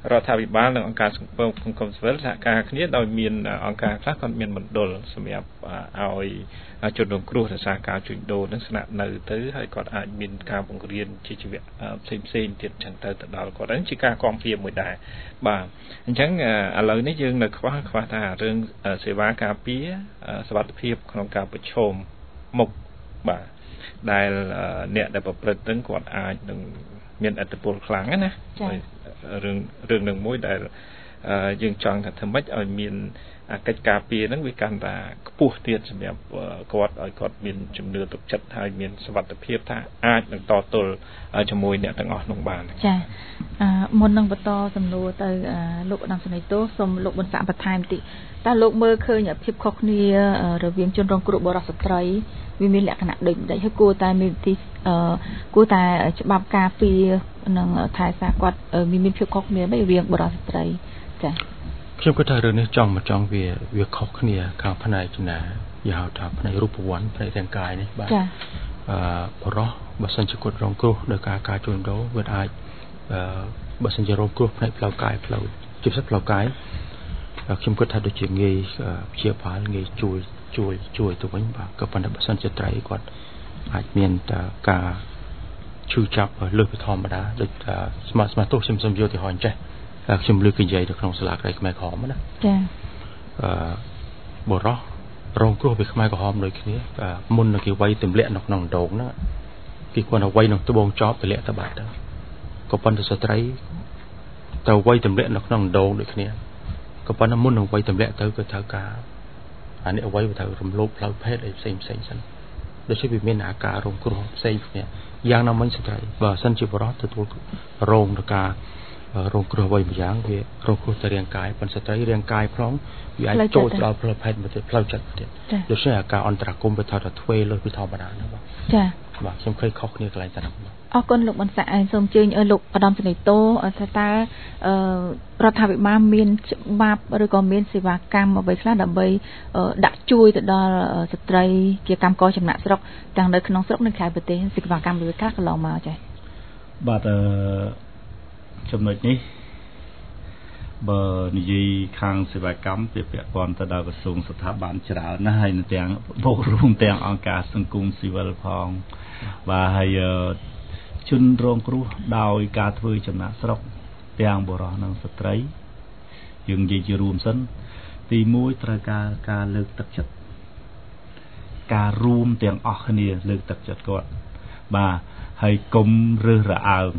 រដ្ឋាភិបាលនិងអង្គការសង្គមស៊ីវិលសហការគ្នាដោយមានអង្គការខ្លះក៏មានមណ្ឌលសម្រាប់ឲ្យជនរងគ្រោះដោយសារការជួញដូរនឹងស្នាក់នៅទៅហើយគាត់អាចមានការបង្រៀនជាជីវៈផ្សេងៗទៀតចឹងទៅដល់គាត់ហ្នឹងជាការគាំពារមួយដែរបាទអញ្ចឹងឥឡូវនេះយើងនៅខ្វះថារឿងសេវាការពារសុវត្ថិភាពក្នុងការប្រឈមមុខបាទដែលអ្នកដែលប្រព្រឹត្តហ្នឹងគាត់អាចនឹងមានឥទ្ធិពលខ្លាំងណារឿងនឹងមួយដែលយើងចង់ថាធ្វើម៉េចឲ្យមានកិច្ចការពារហ្នឹងវាកាន់តែខ្ពស់ទៀតសម្រាប់គាត់ឲ្យគាត់មានជំនឿទុកចិត្តហើយមានសុវត្ថិភាពថាអាចនឹងតទល់ជាមួយអ្នកទាំងអស់នោះបានចាមុននឹងបន្តសំណួរទៅលោកឧត្តមសេនីយ៍ទោសសូមលោកប៊ុនសាក់បន្ថែមតិចតើលោកមើលឃើញភាពខុសគ្នារវាងជនរងគ្រោះបុរសស្ត្រីវាមានលក្ខណៈដូចម្ដេចហើយគួរតែមានវិធីគួរតែច្បាប់ការពារនិងថែសារគាត់មានភាពខុសគ្នារវាងបុរសស្ត្រីចាខ្ញុំគិតថារឿងនេះចង់វាខុសគ្នាខាងផ្នែកណាយហៅថាផ្នែករូបវន្តផ្នែករាងកាយនេះបាទបរោះបើសិនជាគាត់រងគ្រោះដោយការជួញដូរវាអាចបើសិនជារងគ្រោះផ្នែកផ្លូវកាយជាពិសេសផ្លូវកាយខ្ញុំគិតថាដូចជាងាយព្យាបាលងាយជួយទៅវិញបាទក៏ប៉ុន្តែបើសិនជាត្រីគាត់អាចមានការឈឺចាប់លើសពីធម្មតាដូចស្មាទោសខ្ញុំសូមយកទៅហៅអញ្ចេះខ្ញុំលើកនិយាយនៅក្នុងសាលាក្រៃខ្មែរក្រហមណាចាបរោះរងគ្រោះពីខ្មែរក្រហមដូចគ្នាមុននឹងគេវាយទម្លាក់នៅក្នុងដងហ្នឹងគេគាត់ឲ្យវាយក្នុងត្បូងចប់ទម្លាក់ទៅបាត់ទៅក៏ប៉ុន្តែស្ត្រីទៅវាយទម្លាក់នៅក្នុងដងដូចគ្នាក៏ប៉ុន្តែមុននឹងវាយទម្លាក់ទៅគឺត្រូវការអានេះវាយទៅរំលោភផ្លូវភេទអីផ្សេងសិនដូចជាវាមានអាការរងគ្រោះផ្សេងគ្នាយ៉ាងណាមិញស្ត្រីបើសិនជាបរោះទទួលរងនឹងការរងគ្រោះអ្វីមួយយ៉ាងវារងគ្រោះទៅរាងកាយប៉ុន្តែស្ត្រីរាងកាយផងវាអាចចូលដល់ផ្លូវភេទមួយទៀតផ្លូវចិត្តទៀតដូច្នេះអាការអន្តរាគមន៍វាថតធ្វើលើពីធម្មតាណាបាទចាបាទខ្ញុំឃើញខុសគ្នាកន្លែងតែនោះអរគុណលោកប៊ុនសាក់សូមអញ្ជើញលោកឧត្តមសេនីយ៍ទោថាតើរដ្ឋាភិបាលមានច្បាប់ឬក៏មានសេវាកម្មអ្វីខ្លះដើម្បីដាក់ជួយទៅដល់ស្ត្រីជាកម្មករចំណាក់ស្រុកទាំងនៅក្នុងស្រុកនិងក្រៅប្រទេសសេវាកម្មវិការកន្លងមកចា៎បាទចំណុចនេះបើនិយាយខាងសេវាកម្មពាក់ព័ន្ធទៅដល់ក្រសួងស្ថាប័នច្រើនណាស់ហើយទាំងបូករួមទាំងអង្គការសង្គមស៊ីវិលផងបាទហើយជនរងគ្រោះដោយការធ្វើចំណាក់ស្រុកទាំងបុរសនិងស្ត្រីយើងនិយាយជារួមសិនទី1ត្រូវការលើកទឹកចិត្តការរួមទាំងអស់គ្នាលើកទឹកចិត្តគាត់បាទហើយកុំរើសរអើង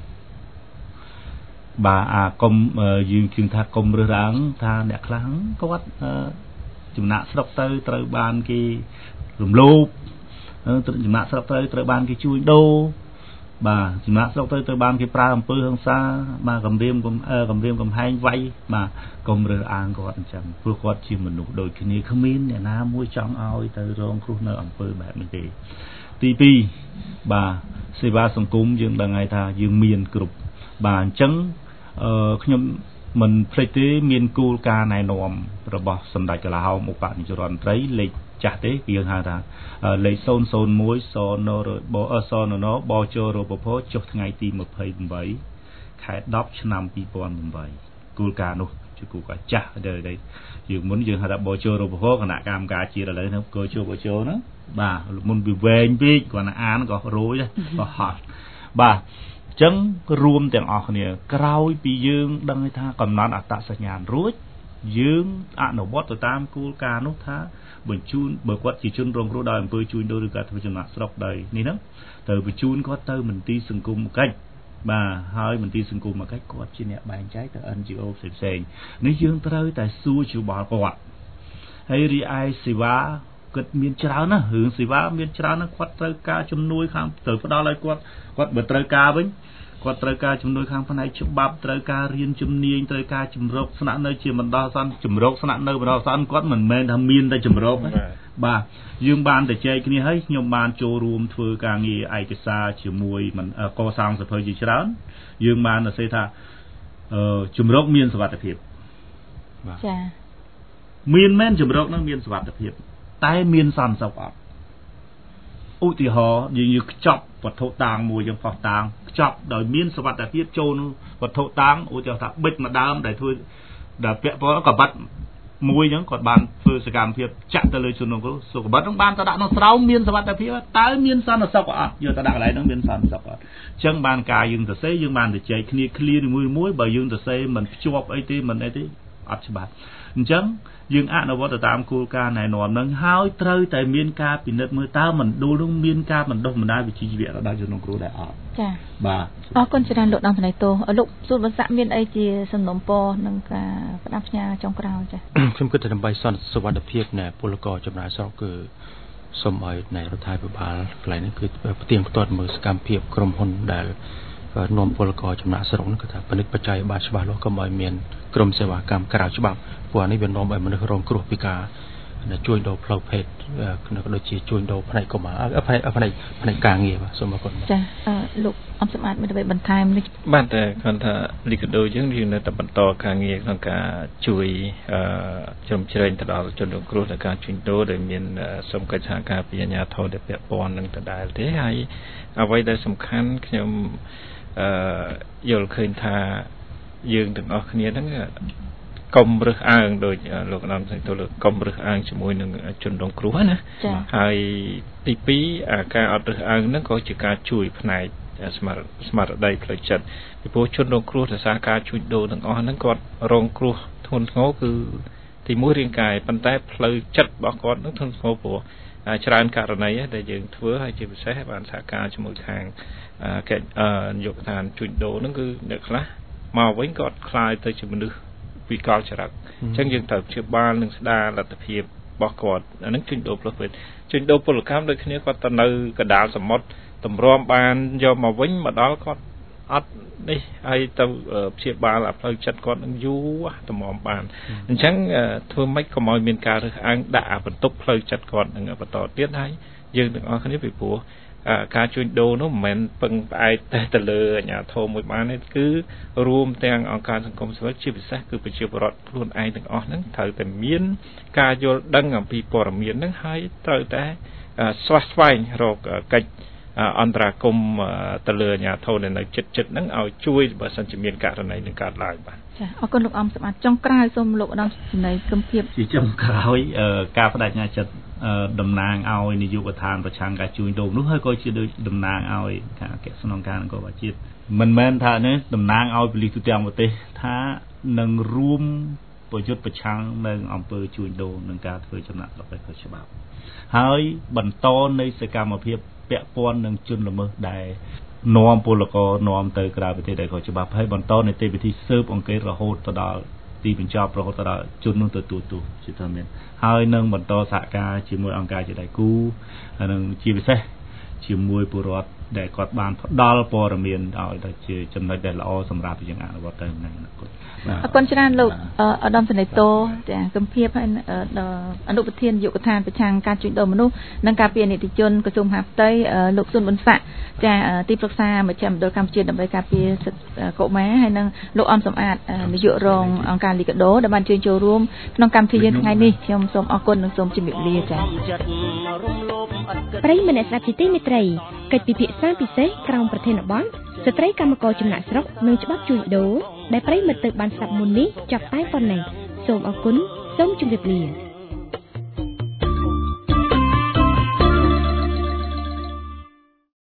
បាទកុំយើងជឿថាកុំរើសរអើងថាអ្នកខ្លះគាត់ចំណាក់ស្រុកទៅត្រូវបានគេរំលោភចំណាក់ស្រុកទៅត្រូវបានគេជួញដូរបាទចំណាក់ស្រុកទៅត្រូវបានគេប្រើអំពើហិង្សាបាទគំរាមកំហែងវាយបាទកុំរើសអើងគាត់អញ្ចឹងព្រោះគាត់ជាមនុស្សដូចគ្នាគ្មានអ្នកណាមួយចង់ឲ្យទៅរងគ្រោះនៅអំពើបែបនេះទេទី2បាទសេវាសង្គមយើងដឹងហើយថាយើងមានគ្រប់បាទអញ្ចឹងខ្ញុំមិនភ្លេចទេមានគោលការណ៍ណែនាំរបស់សម្ដេចកលាហោមឧបនាយករដ្ឋមន្ត្រីលេខចាស់ទេគេហៅថាលេខ001សនបចរពភចុះថ្ងៃទី28ខែ10ឆ្នាំ2008គោលការណ៍នោះជាគោលការណ៍ចាស់ដែរយើងមុនយើងហៅថាបចរពភគណៈកម្មការជាតិឥឡូវហ្នឹងគោលបចហ្នឹងបាទមុនវាវែងពេកគាត់អានក៏រួយដែរក៏ហត់បាទចឹងរួមទាំងអស់គ្នាក្រោយពីយើងដឹងថាកំណត់អត្តសញ្ញាណរួចយើងអនុវត្តទៅតាមគោលការណ៍នោះថាបញ្ជូនបើគាត់ជាជនរងគ្រោះដោយអំពើជួញដូរឬការធ្វើចំណាក់ស្រុកដែរនេះហ្នឹងទៅបញ្ជូនគាត់ទៅមន្ទីរសង្គមកិច្ចបាទហើយមន្ទីរសង្គមកិច្ចគាត់ជាអ្នកបែងចែកទៅ NGO ផ្សេងនេះយើងត្រូវតែសួរយោបល់គាត់ហើយរីឯសេវាគាត់មានច្រើនណាស់រឿងសេវាមានច្រើនណាស់គាត់ត្រូវការជំនួយខាងត្រូវផ្ដល់ឲ្យគាត់បើត្រូវការវិញគាត់ត្រូវការជំនួយខាងផ្នែកច្បាប់ត្រូវការរៀនជំនាញត្រូវការជំរកស្នាក់នៅជាបណ្ដោះអាសន្នជំរកស្នាក់នៅបណ្ដោះអាសន្នគាត់មិនមែនថាមានតែជំរកទេបាទយើងបានតែចែកគ្នាហើយខ្ញុំបានចូលរួមធ្វើការងារឯកសារជាមួយកសាងសភៅជាច្រើនយើងបានសរសេរថាជំរកមានសុវត្ថិភាពបាទចា៎មានមែនជំរកនឹងមានសុវត្ថិភាពតែមានសន្តិសុខអត់ឧទាហរណ៍យើងខ្ចប់វត្ថុតាងមួយយើងផោះតាងខ្ចប់ដោយមានសុវត្ថិភាពចូលវត្ថុតាងឧទាហរណ៍ថាបិទមួយដើមដែលធ្វើដែលពាក់ព័ន្ធក៏បាត់មួយអញ្ចឹងគាត់បានធ្វើសកម្មភាពចាក់ទៅលើជនរងគ្រោះសុខបិទនឹងបានទៅដាក់ក្នុងស្រោមមានសុវត្ថិភាពតើមានសន្តិសុខអត់យកទៅដាក់កន្លែងហ្នឹងមានសន្តិសុខអត់អញ្ចឹងបានការយើងសរសេរយើងបានទៅចែកគ្នាឃ្លាមួយបើយើងសរសេរមិនភ្ជាប់អីទេមិនអីទេអត់ច្បាស់អញ្ចឹងយើងអនុវត្តទៅតាមគោលការណ៍ណែនាំនឹងហើយត្រូវតែមានការពិនិត្យមើលតើមណ្ឌលនោះមានការបណ្ដុះបណ្ដាលវិជ្ជាជីវៈដល់ជនរងគ្រោះដែរអត់ចា៎បាទអរគុណច្រើនលោកដំណៃតូលោកសួនបស័កមានអីជាសំណុំពរនឹងការផ្ដាប់ផ្ញើចុងក្រោយចា៎ខ្ញុំគិតថាដើម្បីសន្តិសុខភាពនៃពលករចំណាយស្រុកគឺសូមឲ្យនៃរដ្ឋាភិបាលកន្លែងនេះគឺផ្ទៀងផ្ទាត់មើលសកម្មភាពក្រុមហ៊ុនដែលនាំពលករចំណាក់ស្រុកនោះគឺថាផលិតបច្ច័យបានច្បាស់លាស់កុំឲ្យមានក្រុមសេវាកម្មក្រៅច្បាប់ព្រោះនេះវានាំឲ្យមនុស្សរងគ្រោះពីការជួញដូរផ្លូវភេទក៏ដូចជាជួញដូរផ្នែកកុមារផ្នែកការងារបាទសូមអរគុណចាលោកអំសម្បត្តិមានអ្វីបន្ថែមនេះបាទតែគាត់ថាលីកាដូយើងនៅតែបន្តការងារក្នុងការជួយជ្រោមជ្រែងទៅដល់ជនរងគ្រោះដល់ការជួញដូរដែលមានសំកិច្ចសហការពីអាជ្ញាធរដែលពាក់ព័ន្ធនឹងដដែលទេហើយអ្វីដែលសំខាន់ខ្ញុំយល់ឃើញថាយើងទាំងអស់គ្នាហ្នឹងកុំរើសអើងដោយលោកអាដាមសេងតូកុំរើសអើងជាមួយនឹងជនរងគ្រោះណាហើយទី2ការអត់រើសអើងហ្នឹងក៏ជាការជួយផ្នែកស្មារតីផ្លូវចិត្តពីព្រោះជនរងគ្រោះដោយសារការជួញដូរទាំងអស់ហ្នឹងគាត់រងគ្រោះធ្ងន់ធ្ងរគឺទី1រាងកាយប៉ុន្តែផ្លូវចិត្តរបស់គាត់ហ្នឹងធ្ងន់ធ្ងរព្រោះច្រើនករណីដែលយើងធ្វើហើយជាពិសេសបានសហការជាមួយខាងនាយកដ្ឋានជួញដូរហ្នឹងគឺអ្នកខ្លះមកវិញគាត់ខ្លាយទៅជាមនុស្សវិកលចរិតអញ្ចឹងយើងត្រូវព្យាបាលនិងស្ដារលទ្ធភាពរបស់គាត់អានឹងជួញដូរផ្លូវភេទជួញដូរពលកម្មដូចគ្នាគាត់ទៅនៅកណ្ដាលសមុទ្រតម្រាំបានយកមកវិញមកដល់គាត់អត់នេះហើយទៅព្យាបាលផ្លូវចិត្តគាត់នឹងយូរតម្រាំបានអញ្ចឹងធ្វើម៉េចកុំឲ្យមានការរើសអើងដាក់បន្ទុកផ្លូវចិត្តគាត់នឹងបន្តទៀតហើយយើងទាំងអស់គ្នាពីព្រោះការជួញដូរនោះមិនមែនពឹងផ្អែកតែទៅលើអាជ្ញាធរមួយបានទេគឺរួមទាំងអង្គការសង្គមស៊ីវិលជាពិសេសគឺប្រជាពលរដ្ឋខ្លួនឯងទាំងអស់ហ្នឹងត្រូវតែមានការយល់ដឹងអំពីព័ត៌មានហ្នឹងហើយត្រូវតែស្វះស្វែងរកកិច្ចអន្តរាគមន៍ទៅលើអាជ្ញាធរនៅចិត្តហ្នឹងឲ្យជួយបើសិនជាមានករណីនឹងកើតឡើងបាទចាអរគុណលោកអំសម្បត្តិចុងក្រោយសូមលោកឧត្តមចំណីគំភាពជាចុងក្រោយការបដិញ្ញាចិត្តតំណាងឲ្យនាយកដ្ឋានប្រឆាំងការជួញដូរនោះហើយក៏ជាដូចតំណាងឲ្យការអគ្គស្នងការនគរបាលជាតិមិនមែនថានេះតំណាងឲ្យប៉ូលីសទូទាំងប្រទេសថានឹងរួមប្រយុទ្ធប្រឆាំងនៅអំពើជួញដូរនឹងការធ្វើចំណាក់ស្រុកខុសច្បាប់ហើយបន្តនៃសកម្មភាពពាក់ព័ន្ធនឹងជនល្មើសដែលនាំពលករនាំទៅក្រៅប្រទេសដែលខុសច្បាប់ហើយបន្តនីតិវិធីស៊ើបអង្កេតរហូតទៅដល់ទីបញ្ចប់រហូតទៅដល់ជននោះទៅទូជាធម្មតាហើយនឹងបន្តសហការជាមួយអង្គការជាដៃគូហើយនឹងជាពិសេសជាមួយពលរដ្ឋដែលគាត់បានផ្ដល់ព័ត៌មានឲ្យទៅជាចំណុចដែលល្អសម្រាប់យើងអនុវត្តទៅក្នុងអនាគតអរគុណច្រើនលោកឧត្តមសេនីយ៍តូចាគំភាពហើយអនុប្រធាននាយកដ្ឋានប្រឆាំងការជួញដូរមនុស្សនិងការពារនីតិជនក្រសួងមហាផ្ទៃលោកស៊ុនប៊ុនស័កចាទីប្រឹក្សាមជ្ឈមណ្ឌលកម្ពុជាដើម្បីការពារសិទ្ធិកុមារហើយនិងលោកអំសម្បត្តិនាយករងអង្គការលីកាដូដែលបានជួយចូលរួមក្នុងកម្មវិធីយើងថ្ងៃនេះខ្ញុំសូមអរគុណនិងសូមជម្រាបលាចាប្រិយមិត្តអ្នកស្ដាប់ជាទីមេត្រីកិច្ចពិភាក្សាពិសេសក្រោមប្រធានបទស្ត្រីកម្មករចំណាក់ស្រុកនិងច្បាប់ជួញដូរដែលប្រិយមិត្តទៅបានស្ដាប់មុននេះចាប់តែប៉ុណ្ណេះសូមអរគុណសូមជម្រាបលា